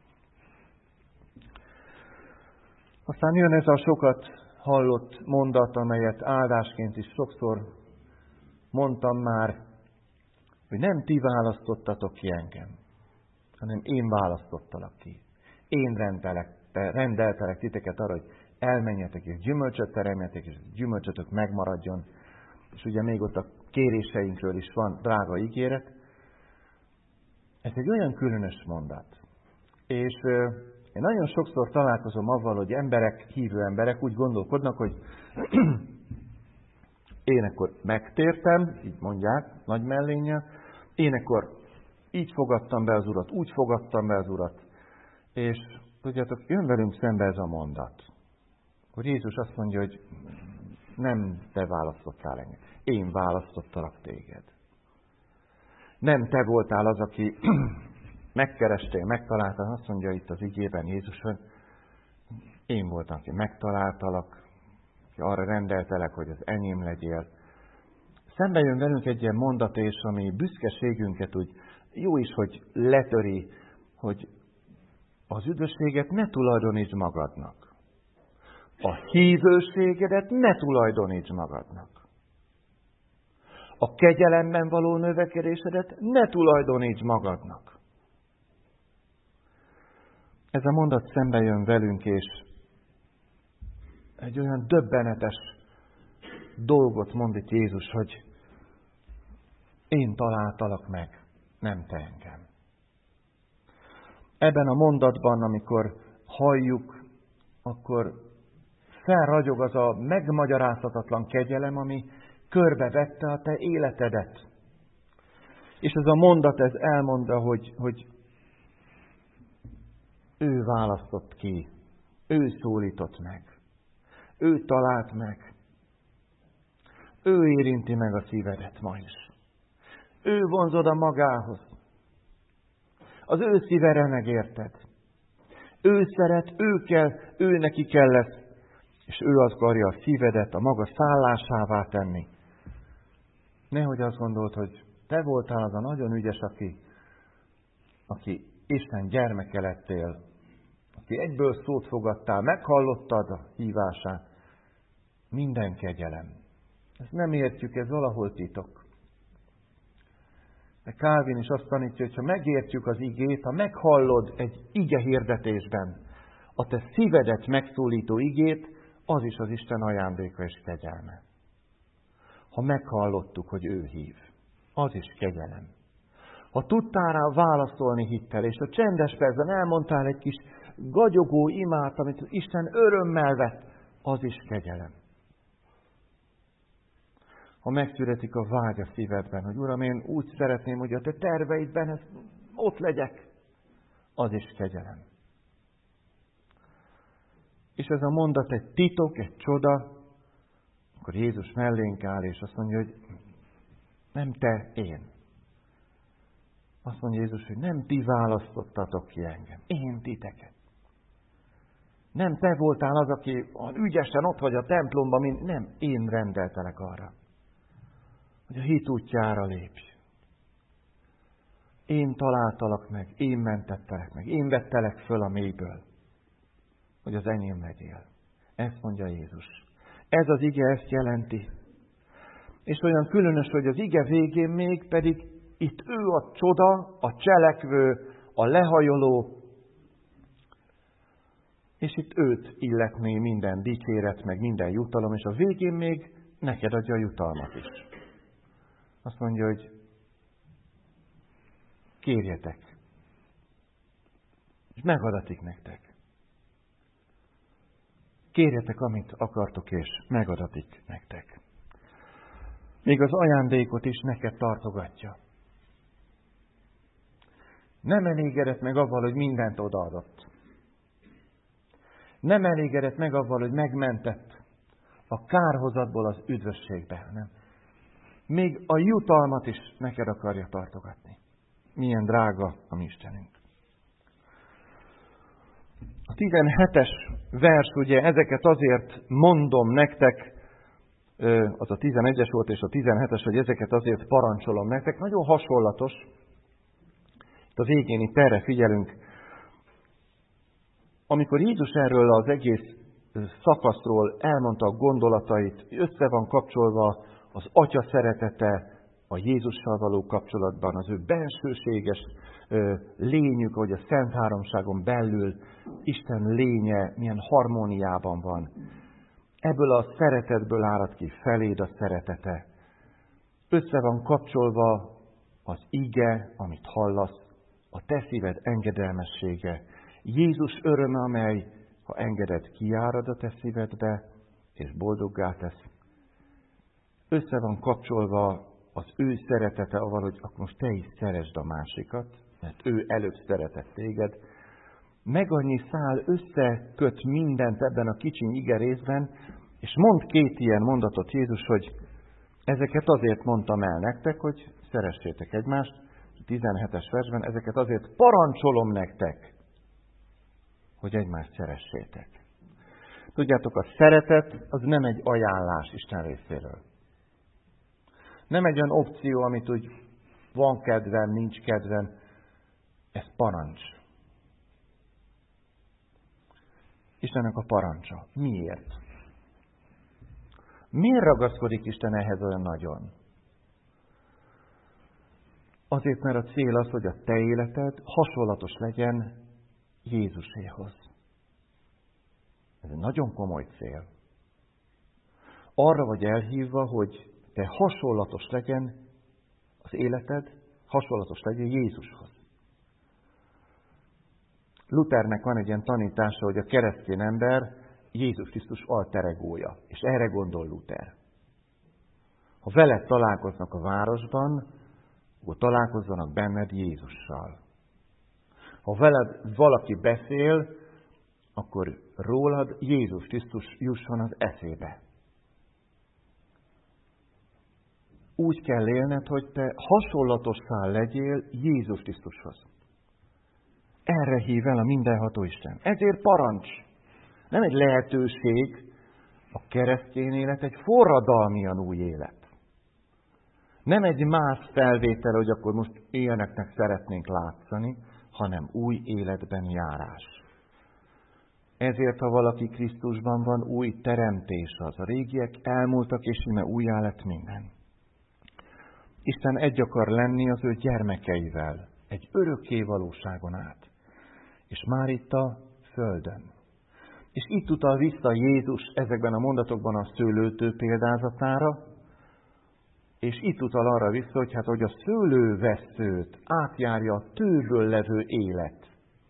S1: Aztán jön ez a sokat hallott mondat, amelyet áldásként is sokszor mondtam már, hogy nem ti választottatok ki engem, hanem én választottalak ki. Én rendeltelek titeket arra, hogy elmenjetek és gyümölcsöt teremjetek, és gyümölcsötök megmaradjon. És ugye még ott a kéréseinkről is van drága ígéret. Ez egy olyan különös mondat. És én nagyon sokszor találkozom avval, hogy hívő emberek úgy gondolkodnak, hogy én akkor megtértem, így mondják nagy mellénnyel, én akkor így fogadtam be az Urat, úgy fogadtam be az Urat. És tudjátok, jön velünk szembe ez a mondat. Akkor Jézus azt mondja, hogy nem te választottál engem, én választottalak téged. Nem te voltál az, aki megkerestél, megtaláltál, azt mondja itt az igében Jézus, hogy én voltam, aki megtaláltalak, aki arra rendeltelek, hogy az enyém legyél. Szembe jön velünk egy ilyen mondat, és ami büszkeségünket úgy jó is, hogy letöri, hogy az üdvösséget ne tulajdonítsd magadnak. A hívőségedet ne tulajdonítsd magadnak. A kegyelemben való növekedésedet ne tulajdonítsd magadnak. Ez a mondat szembe jön velünk, és egy olyan döbbenetes dolgot mond itt Jézus, hogy én találtalak meg, nem te engem. Ebben a mondatban, amikor halljuk, akkor felragyog az a megmagyarázhatatlan kegyelem, ami körbevette a te életedet. És ez a mondat, ez elmondja, hogy ő választott ki, ő szólított meg, ő talált meg, ő érinti meg a szívedet ma is. Ő vonzod a magához. Az ő szíve remeg érted. Ő szeret, ő kell, ő neki kell lesz, és ő azt akarja a szívedet a maga szállásává tenni. Nehogy azt gondolt, hogy te voltál az a nagyon ügyes, aki Isten gyermeke lettél, aki egyből szót fogadtál, meghallottad a hívását. Minden kegyelem. Ezt nem értjük, ez valahol titok. De Calvin is azt tanítja, hogy ha megértjük az igét, ha meghallod egy ige hirdetésben a te szívedet megszólító igét, az is az Isten ajándéka és kegyelme. Ha meghallottuk, hogy ő hív, az is kegyelem. Ha tudtál rá válaszolni hittel, és a csendes percben elmondtál egy kis gagyogó imát, amit Isten örömmel vett, az is kegyelem. Ha megszületik a vágy a szívedben, hogy Uram, én úgy szeretném, hogy a te terveidben ott legyek, az is kegyelem. És ez a mondat egy titok, egy csoda, akkor Jézus mellénk áll, és azt mondja, hogy nem te, én. Azt mondja Jézus, hogy nem ti választottatok ki engem, én titeket. Nem te voltál az, aki ügyesen ott vagy a templomban, nem, én rendeltelek arra, hogy a hit útjára lépj. Én találtalak meg, én mentettelek meg, én vettelek föl a mélyből, hogy az enyém legyél. Ezt mondja Jézus. Ez az ige ezt jelenti. És olyan különös, hogy az ige végén még pedig itt ő a csoda, a cselekvő, a lehajoló, és itt őt illetné minden dicséret, meg minden jutalom, és a végén még neked adja a jutalmat is. Azt mondja, hogy kérjetek, és megadatik nektek. Kérjetek, amit akartok, és megadatik nektek. Még az ajándékot is neked tartogatja. Nem elégedett meg avval, hogy mindent odaadott. Nem elégedett meg avval, hogy megmentett a kárhozatból az üdvösségbe, nem. Még a jutalmat is neked akarja tartogatni. Milyen drága a mi Istenünk. A 17-es vers, ugye ezeket azért mondom nektek, az a 11-es volt és a 17-es, hogy ezeket azért parancsolom nektek. Nagyon hasonlatos. Itt a végén itt erre figyelünk. Amikor Jézus erről az egész szakaszról elmondta a gondolatait, össze van kapcsolva az Atya szeretete a Jézussal való kapcsolatban, az ő bensőséges lényük, hogy a Szent Háromságon belül Isten lénye milyen harmóniában van. Ebből a szeretetből árad ki feléd a szeretete. Össze van kapcsolva az ige, amit hallasz, a te szíved engedelmessége, Jézus öröme, amely, ha engeded, kiárad a te szívedbe, és boldoggá tesz. Össze van kapcsolva az ő szeretete, avval, hogy akkor most te is szeresd a másikat, mert ő előbb szeretett téged. Meg annyi szál összeköt mindent ebben a kicsiny ige részben, és mond két ilyen mondatot Jézus, hogy ezeket azért mondtam el nektek, hogy szeressétek egymást. 17-es versben ezeket azért parancsolom nektek, hogy egymást szeressétek. Tudjátok, a szeretet az nem egy ajánlás Isten részéről. Nem egy olyan opció, amit úgy van kedvem, nincs kedvem. Ez parancs. Istennek a parancsa. Miért? Miért ragaszkodik Isten ehhez olyan nagyon? Azért, mert a cél az, hogy a te életed hasonlatos legyen Jézuséhoz. Ez egy nagyon komoly cél. Arra vagy elhívva, hogy te hasonlatos legyen az életed, hasonlatos legyen Jézushoz. Luthernek van egy ilyen tanítása, hogy a keresztény ember Jézus Krisztus alter egója, és erre gondol Luther. Ha veled találkoznak a városban, akkor találkozzanak benned Jézussal. Ha veled valaki beszél, akkor rólad Jézus Krisztus jusson az eszébe. Úgy kell élned, hogy te hasonlatossá legyél Jézus Krisztushoz. Erre hív el a mindenható Isten. Ezért parancs. Nem egy lehetőség, a keresztény élet egy forradalmian új élet. Nem egy más felvétel, hogy akkor most ilyeneknek szeretnénk látszani, hanem új életben járás. Ezért, ha valaki Krisztusban van, új teremtés az. A régiek elmúltak, és íme újjá lett minden. Isten egy akar lenni az ő gyermekeivel, egy örökké valóságon át. És már itt a földön. És itt utal vissza Jézus ezekben a mondatokban a szőlőtő példázatára, és itt utal arra vissza, hogy hát, hogy a szőlőveszőt átjárja a tőből levő élet.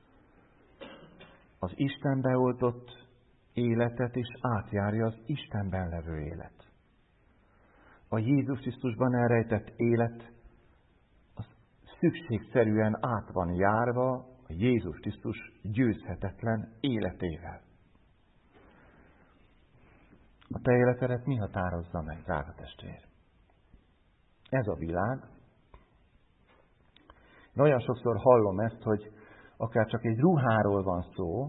S1: Az Istenbe oltott életet is átjárja az Istenben levő élet. A Jézus Krisztusban elrejtett élet az szükségszerűen át van járva a Jézus Krisztus győzhetetlen életével. A te életedet mi határozza meg, drága testvér? Ez a világ. Nagyon sokszor hallom ezt, hogy akár csak egy ruháról van szó,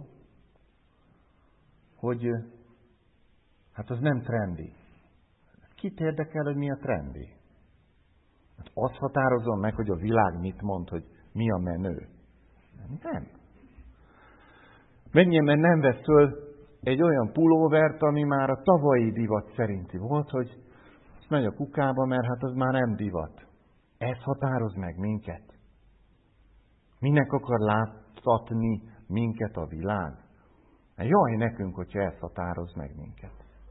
S1: hogy hát az nem trendi. Kit érdekel, hogy mi a trendi? Hát azt határozom meg, hogy a világ mit mond, hogy mi a menő. Nem. Mennyiben nem vesz föl egy olyan pulóvert, ami már a tavalyi divat szerinti volt, hogy azt megy a kukába, mert hát az már nem divat. Ez határoz meg minket. Minek akar láttatni minket a világ? Jaj nekünk, hogyha ez határoz meg minket.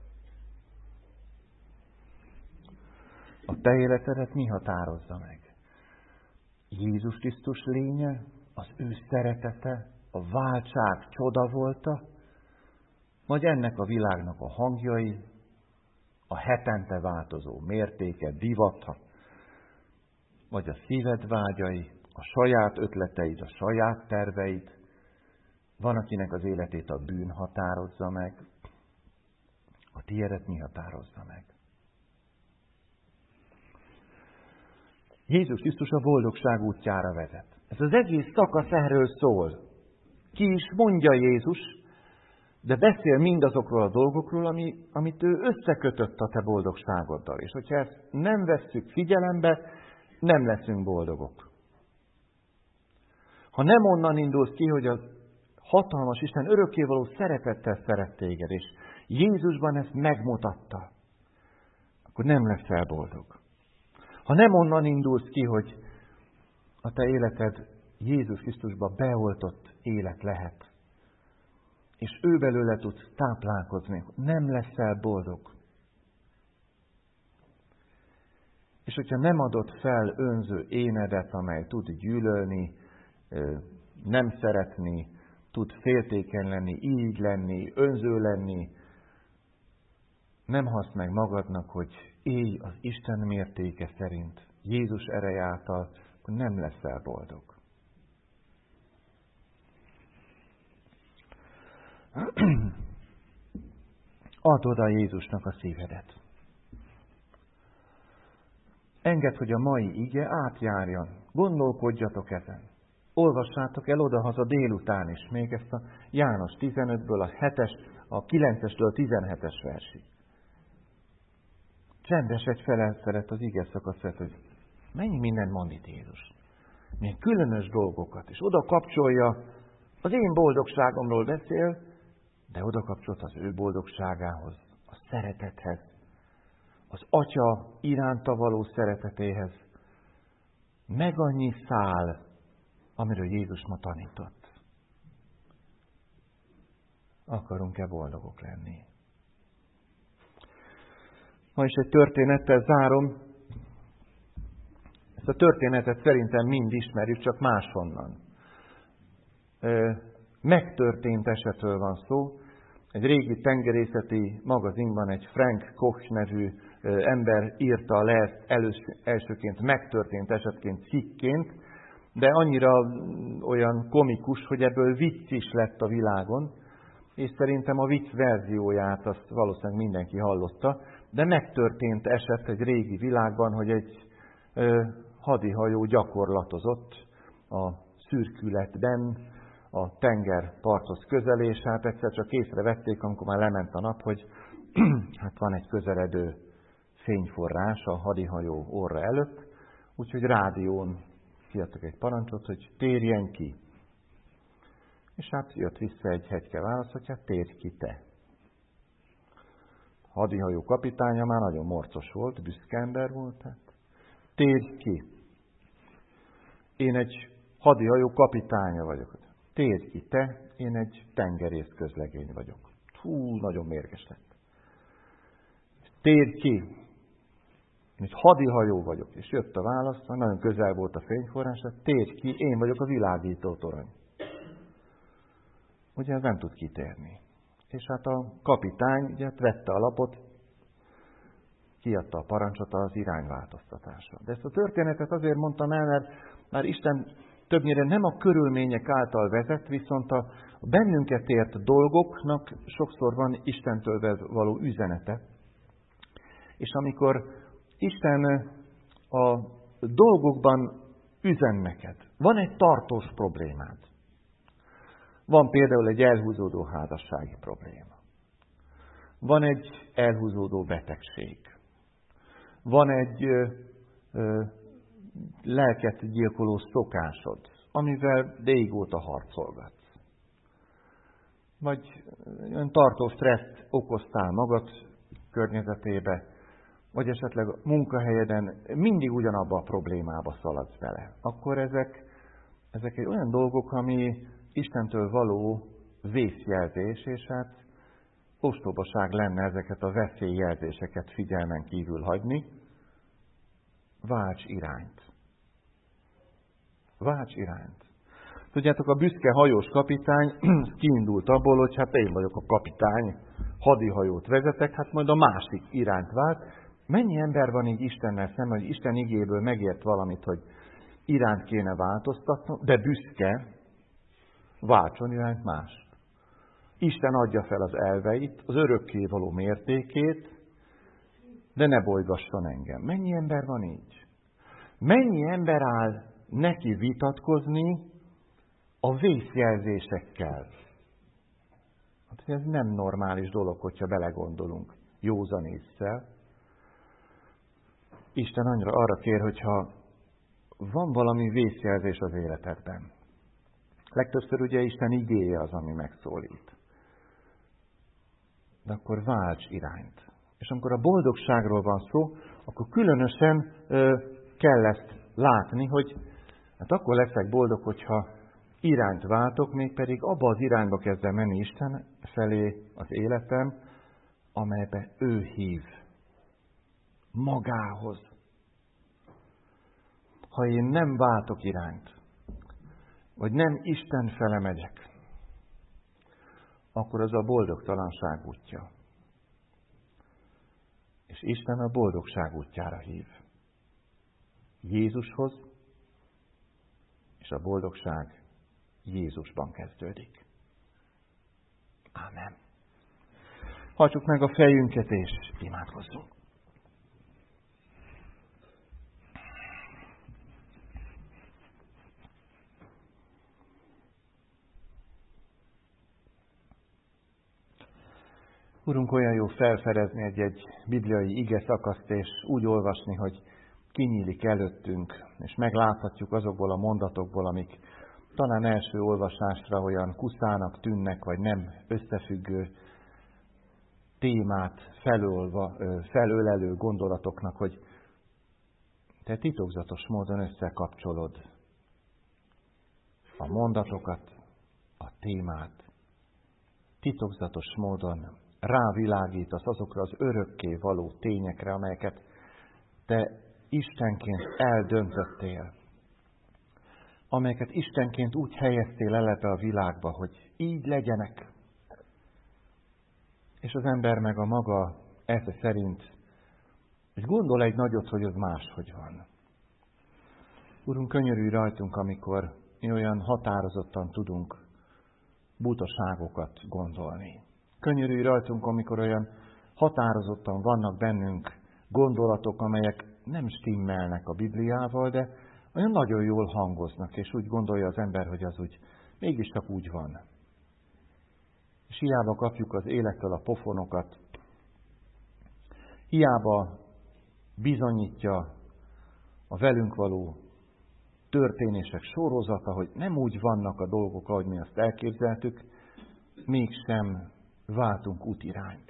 S1: A te életedet mi határozza meg? Jézus Krisztus lénye, az ő szeretete, a váltság csoda volta, vagy ennek a világnak a hangjai, a hetente változó mértéke, divata, vagy a szíved vágyai, a saját ötleteid, a saját terveid. Van, akinek az életét a bűn határozza meg, a tiédet mi határozza meg? Jézus Krisztus a boldogság útjára vezet. Ez az egész szakasz erről szól. Ki is mondja Jézus, de beszél mindazokról a dolgokról, amit ő összekötött a te boldogságoddal. És hogyha ezt nem vesszük figyelembe, nem leszünk boldogok. Ha nem onnan indulsz ki, hogy a hatalmas Isten örökkévaló szeretettel szeret téged, és Jézusban ezt megmutatta, akkor nem leszel boldog. Ha nem onnan indulsz ki, hogy a te életed Jézus Krisztusba beoltott élet lehet, és ő belőle tudsz táplálkozni, nem leszel boldog. És hogyha nem adod fel önző énedet, amely tud gyűlölni, nem szeretni, tud féltékeny lenni, így lenni, önző lenni, nem hasz meg magadnak, hogy élj az Isten mértéke szerint, Jézus ereje által, akkor nem leszel boldog. Add oda Jézusnak a szívedet. Engedd, hogy a mai ige átjárjon. Gondolkodjatok ezen. Olvassátok el odahaza délután is még ezt a János 15-ből a 9-estől a 17-es versig. Csendesedj fel szeret az ige szakaszát, hogy mennyi mindent mond itt Jézus. Milyen különös dolgokat. És oda kapcsolja, az én boldogságomról beszél, de oda kapcsolt az ő boldogságához, a szeretethez, az Atya iránta való szeretetéhez. Meg annyi szál, amiről Jézus ma tanított. Akarunk-e boldogok lenni? Ma is egy történettel zárom. Ezt a történetet szerintem mind ismerjük, csak máshonnan. Megtörtént esetről van szó. Egy régi tengerészeti magazinban egy Frank Koch nevű ember írta le ezt elsőként megtörtént esetként cikként, de annyira olyan komikus, hogy ebből vicc is lett a világon, és szerintem a vicc verzióját azt valószínűleg mindenki hallotta, de megtörtént eset egy régi világban, hogy egy hadihajó gyakorlatozott a szürkületben, a tengerparthoz közel, és hát egyszer csak észrevették, amikor már lement a nap, hogy hát van egy közeledő fényforrás a hadihajó orra előtt, úgyhogy rádión kiadtak egy parancsot, hogy térjen ki. És hát jött vissza egy hegyke válasz, hogy hát térj ki te. A hadihajó kapitánya már nagyon morcos volt, büszke ember volt, hát térj ki. Én egy hadihajó kapitánya vagyok. Térj ki te, én egy tengerész közlegény vagyok. Hú, nagyon mérges lett. Térj ki, én egy hadihajó vagyok. És jött a válasz, nagyon közel volt a fényforrás, térj ki, én vagyok a világító torony. Ugye ez nem tud kitérni. És hát a kapitány ugye vette a lapot, kiadta a parancsot az irányváltoztatásra. De ezt a történetet azért mondtam el, mert már Isten többnyire nem a körülmények által vezet, viszont a bennünket ért dolgoknak sokszor van Istentől való üzenete. És amikor Isten a dolgokban üzen neked, van egy tartós problémád. Van például egy elhúzódó házassági probléma. Van egy elhúzódó betegség. Van egy lelket gyilkoló szokásod, amivel régóta harcolgatsz. Vagy olyan tartós stresszt okoztál magad környezetébe, vagy esetleg a munkahelyeden mindig ugyanabba a problémába szaladsz bele. Akkor ezek egy olyan dolgok, ami Istentől való vészjelzés, és hát ostobaság lenne ezeket a veszélyjelzéseket figyelmen kívül hagyni. Válts irányt. Válts irányt. Tudjátok, a büszke hajós kapitány kiindult abból, hogy hát én vagyok a kapitány, hadihajót vezetek, hát majd a másik irányt vált. Mennyi ember van így Istennel szemben, hogy Isten igéből megért valamit, hogy irányt kéne változtatnom, de büszke, váltson irányt mást. Isten adja fel az elveit, az örökké való mértékét, de ne bolygasson engem. Mennyi ember van így? Mennyi ember áll neki vitatkozni a vészjelzésekkel? Hát ez nem normális dolog, hogyha belegondolunk józan ésszel. Isten annyira arra kér, hogyha van valami vészjelzés az életedben. Legtöbbször ugye Isten igéje az, ami megszólít. De akkor válts irányt. És amikor a boldogságról van szó, akkor különösen kell ezt látni, hogy hát akkor leszek boldog, hogyha irányt váltok, mégpedig abba az irányba kezdem menni Isten felé az életem, amelybe ő hív magához. Ha én nem váltok irányt, vagy nem Isten fele megyek, akkor az a boldogtalanság útja. És Isten a boldogság útjára hív. Jézushoz, és a boldogság Jézusban kezdődik. Ámen. Hajtsuk meg a fejünket, és imádkozzunk. Urunk, olyan jó felfedezni egy bibliai ige szakaszt, és úgy olvasni, hogy kinyílik előttünk, és megláthatjuk azokból a mondatokból, amik talán első olvasásra olyan kuszának tűnnek, vagy nem összefüggő témát felölelő gondolatoknak, hogy te titokzatos módon összekapcsolod a mondatokat, a témát, titokzatos módon rávilágítasz azokra az örökké való tényekre, amelyeket te Istenként eldöntöttél, amelyeket Istenként úgy helyeztél el ebbe a világba, hogy így legyenek. És az ember meg a maga esze szerint, hogy gondol egy nagyot, hogy az máshogy van. Urunk, könyörülj rajtunk, amikor mi olyan határozottan tudunk butaságokat gondolni. Könyörülj rajtunk, amikor olyan határozottan vannak bennünk gondolatok, amelyek nem stimmelnek a Bibliával, de olyan nagyon jól hangoznak, és úgy gondolja az ember, hogy az úgy mégiscsak úgy van. És hiába kapjuk az élettől a pofonokat, hiába bizonyítja a velünk való történések sorozata, hogy nem úgy vannak a dolgok, ahogy mi azt elképzeltük, mégsem váltunk útirányt.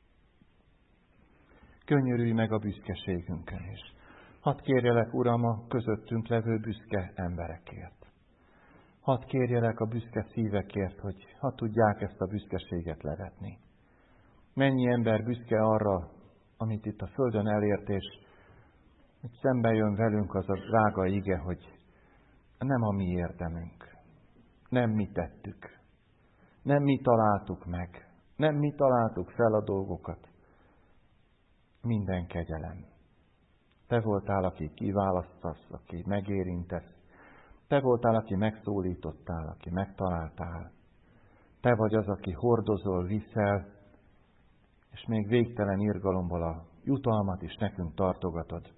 S1: Könyörülj meg a büszkeségünkön is. Hadd kérjelek, Uram, a közöttünk levő büszke emberekért. Hadd kérjelek a büszke szívekért, hogy hadd tudják ezt a büszkeséget levetni. Mennyi ember büszke arra, amit itt a földön elért, és hogy szembe jön velünk az a drága ige, hogy nem a mi érdemünk, nem mi tettük, nem mi találtuk meg, nem mi találtuk fel a dolgokat. Minden kegyelem. Te voltál, aki kiválasztasz, aki megérintesz, Te voltál, aki megszólítottál, aki megtaláltál. Te vagy az, aki hordozol, viszel, és még végtelen irgalomból a jutalmat is nekünk tartogatod.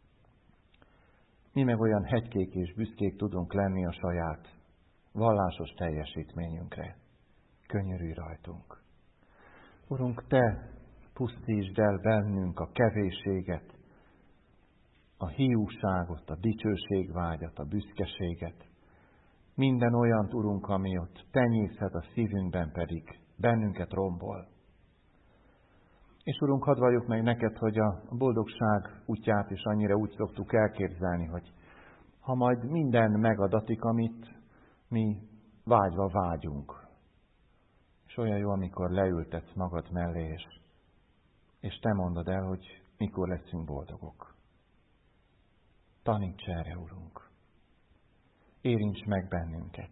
S1: Mi meg olyan hegykék és büszkék tudunk lenni a saját vallásos teljesítményünkre. Könyörülj rajtunk. Urunk, Te pusztítsd el bennünk a kevésséget, a hiúságot, a dicsőségvágyat, a büszkeséget. Minden olyant, Urunk, ami ott tenyészhet a szívünkben, pedig bennünket rombol. És Urunk, hadd valljuk meg neked, hogy a boldogság útját is annyira úgy szoktuk elképzelni, hogy ha majd minden megadatik, amit mi vágyva vágyunk. És olyan jó, amikor leültetsz magad mellé, és te mondod el, hogy mikor leszünk boldogok. Taníts erre, Urunk. Érints meg bennünket.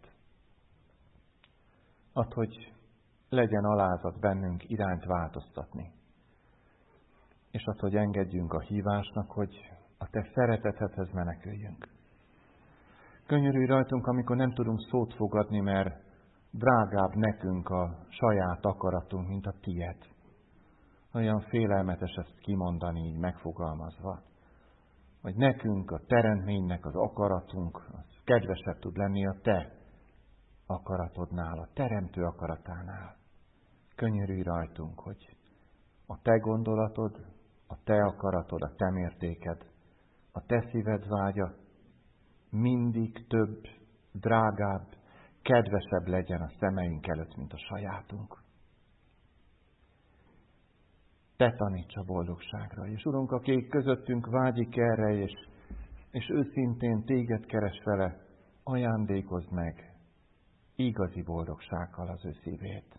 S1: Add, hogy legyen alázat bennünk irányt változtatni. És add, hogy engedjünk a hívásnak, hogy a Te szeretetedhez meneküljünk. Könyörülj rajtunk, amikor nem tudunk szót fogadni, mert drágább nekünk a saját akaratunk, mint a tied. Olyan félelmetes ezt kimondani, így megfogalmazva. Hogy nekünk, a teremtménynek az akaratunk, az kedvesebb tud lenni a Te akaratodnál, a teremtő akaratánál. Könyörülj rajtunk, hogy a Te gondolatod, a Te akaratod, a Te mértéked, a Te szíved vágya mindig több, drágább, kedvesebb legyen a szemeink előtt, mint a sajátunk. Te taníts a boldogságra, és Urunk, aki közöttünk vágyik erre, és őszintén Téged keres vele, ajándékozd meg igazi boldogsággal az ő szívét.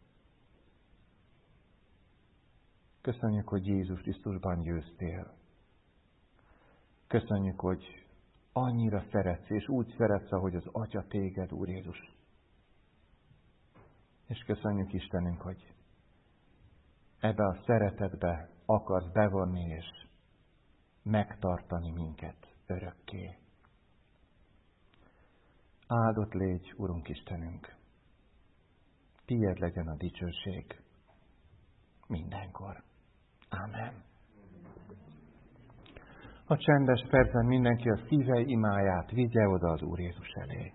S1: Köszönjük, hogy Jézus Krisztusban győztél. Köszönjük, hogy annyira szeretsz, és úgy szeretsz, ahogy az Atya téged, Úr Jézus. És köszönjük, Istenünk, hogy ebbe a szeretetbe akarsz bevonni és megtartani minket örökké. Áldott légy, Urunk Istenünk! Tied legyen a dicsőség mindenkor. Ámen. A csendes percben mindenki a szíve imáját vigye oda az Úr Jézus elé.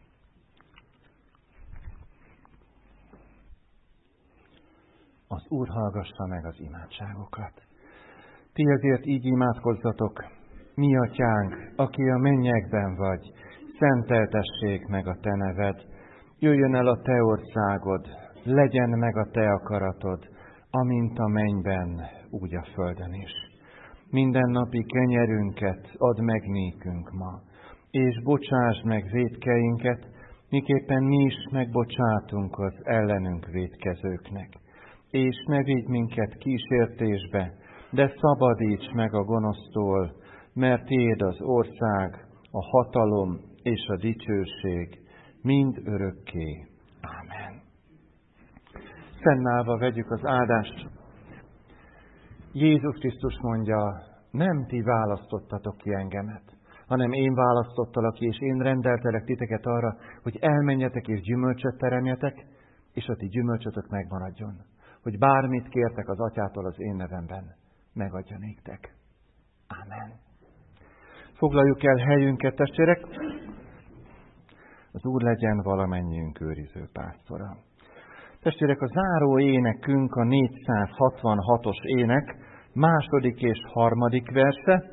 S1: Az Úr hallgassa meg az imádságokat. Ti ezért így imádkozzatok: mi atyánk, aki a mennyekben vagy, szenteltessék meg a te neved, jöjjön el a te országod, legyen meg a te akaratod, amint a mennyben, úgy a földön is. Mindennapi kenyerünket add meg nékünk ma, és bocsásd meg vétkeinket, miképpen mi is megbocsátunk az ellenünk vétkezőknek. És ne vigy minket kísértésbe, de szabadíts meg a gonosztól, mert tiéd az ország, a hatalom és a dicsőség mind örökké. Ámen. Fennállva vegyük az áldást. Jézus Krisztus mondja, nem ti választottatok ki engemet, hanem én választottalak ki, és én rendeltelek titeket arra, hogy elmenjetek és gyümölcsöt teremjetek, és a ti gyümölcsötök megmaradjon. Hogy bármit kértek az Atyától az én nevemben, megadja néktek. Ámen. Foglaljuk el helyünket, testvérek. Az Úr legyen valamennyiünk őriző pásztora. Testvérek, a záró énekünk a 466-os ének második és harmadik verse.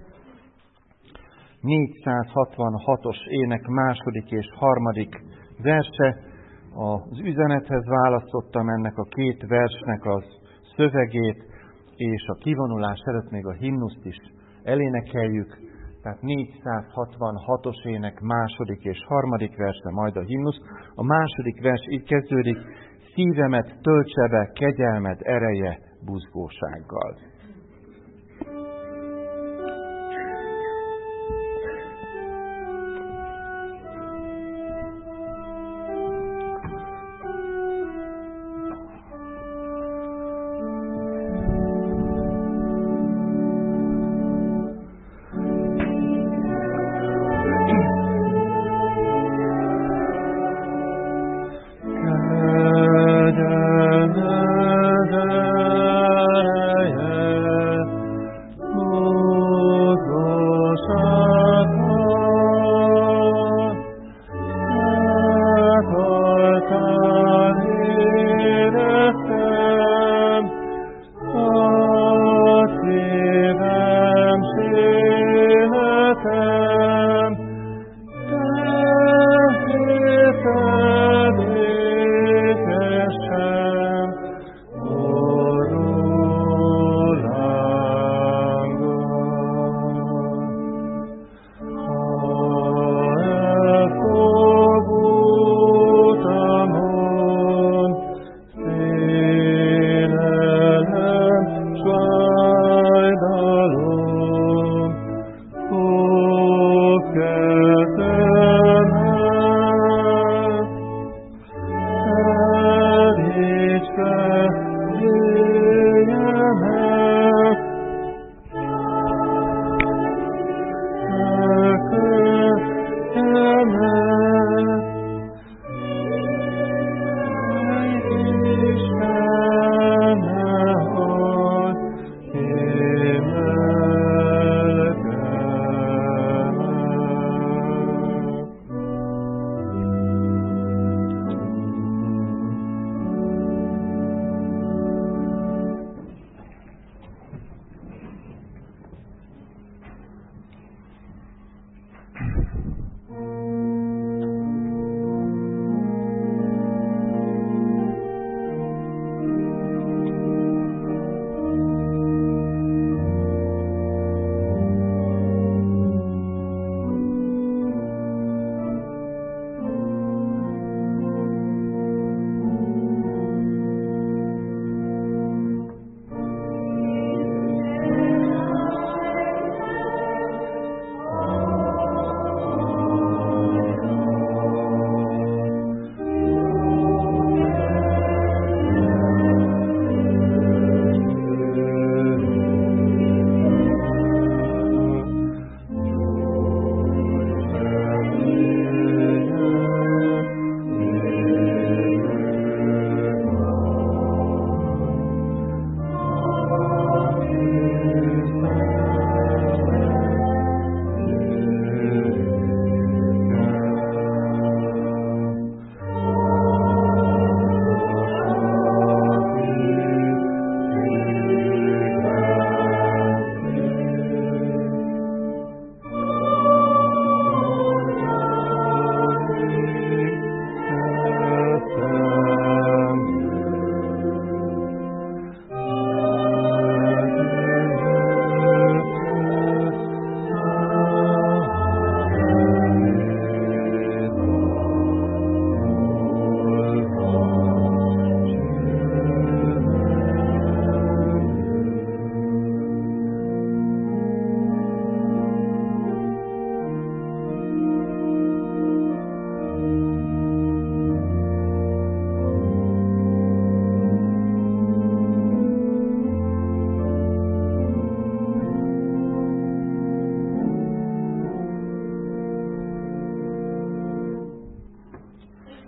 S1: 466-os ének második és harmadik verse. Az üzenethez választottam ennek a két versnek az szövegét, és a kivonulás előtt még a himnuszt is elénekeljük. Tehát 466-os ének második és harmadik verse, majd a himnusz. A második vers így kezdődik: szívemet töltse be kegyelmed ereje buzgósággal.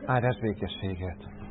S1: áldás békességet.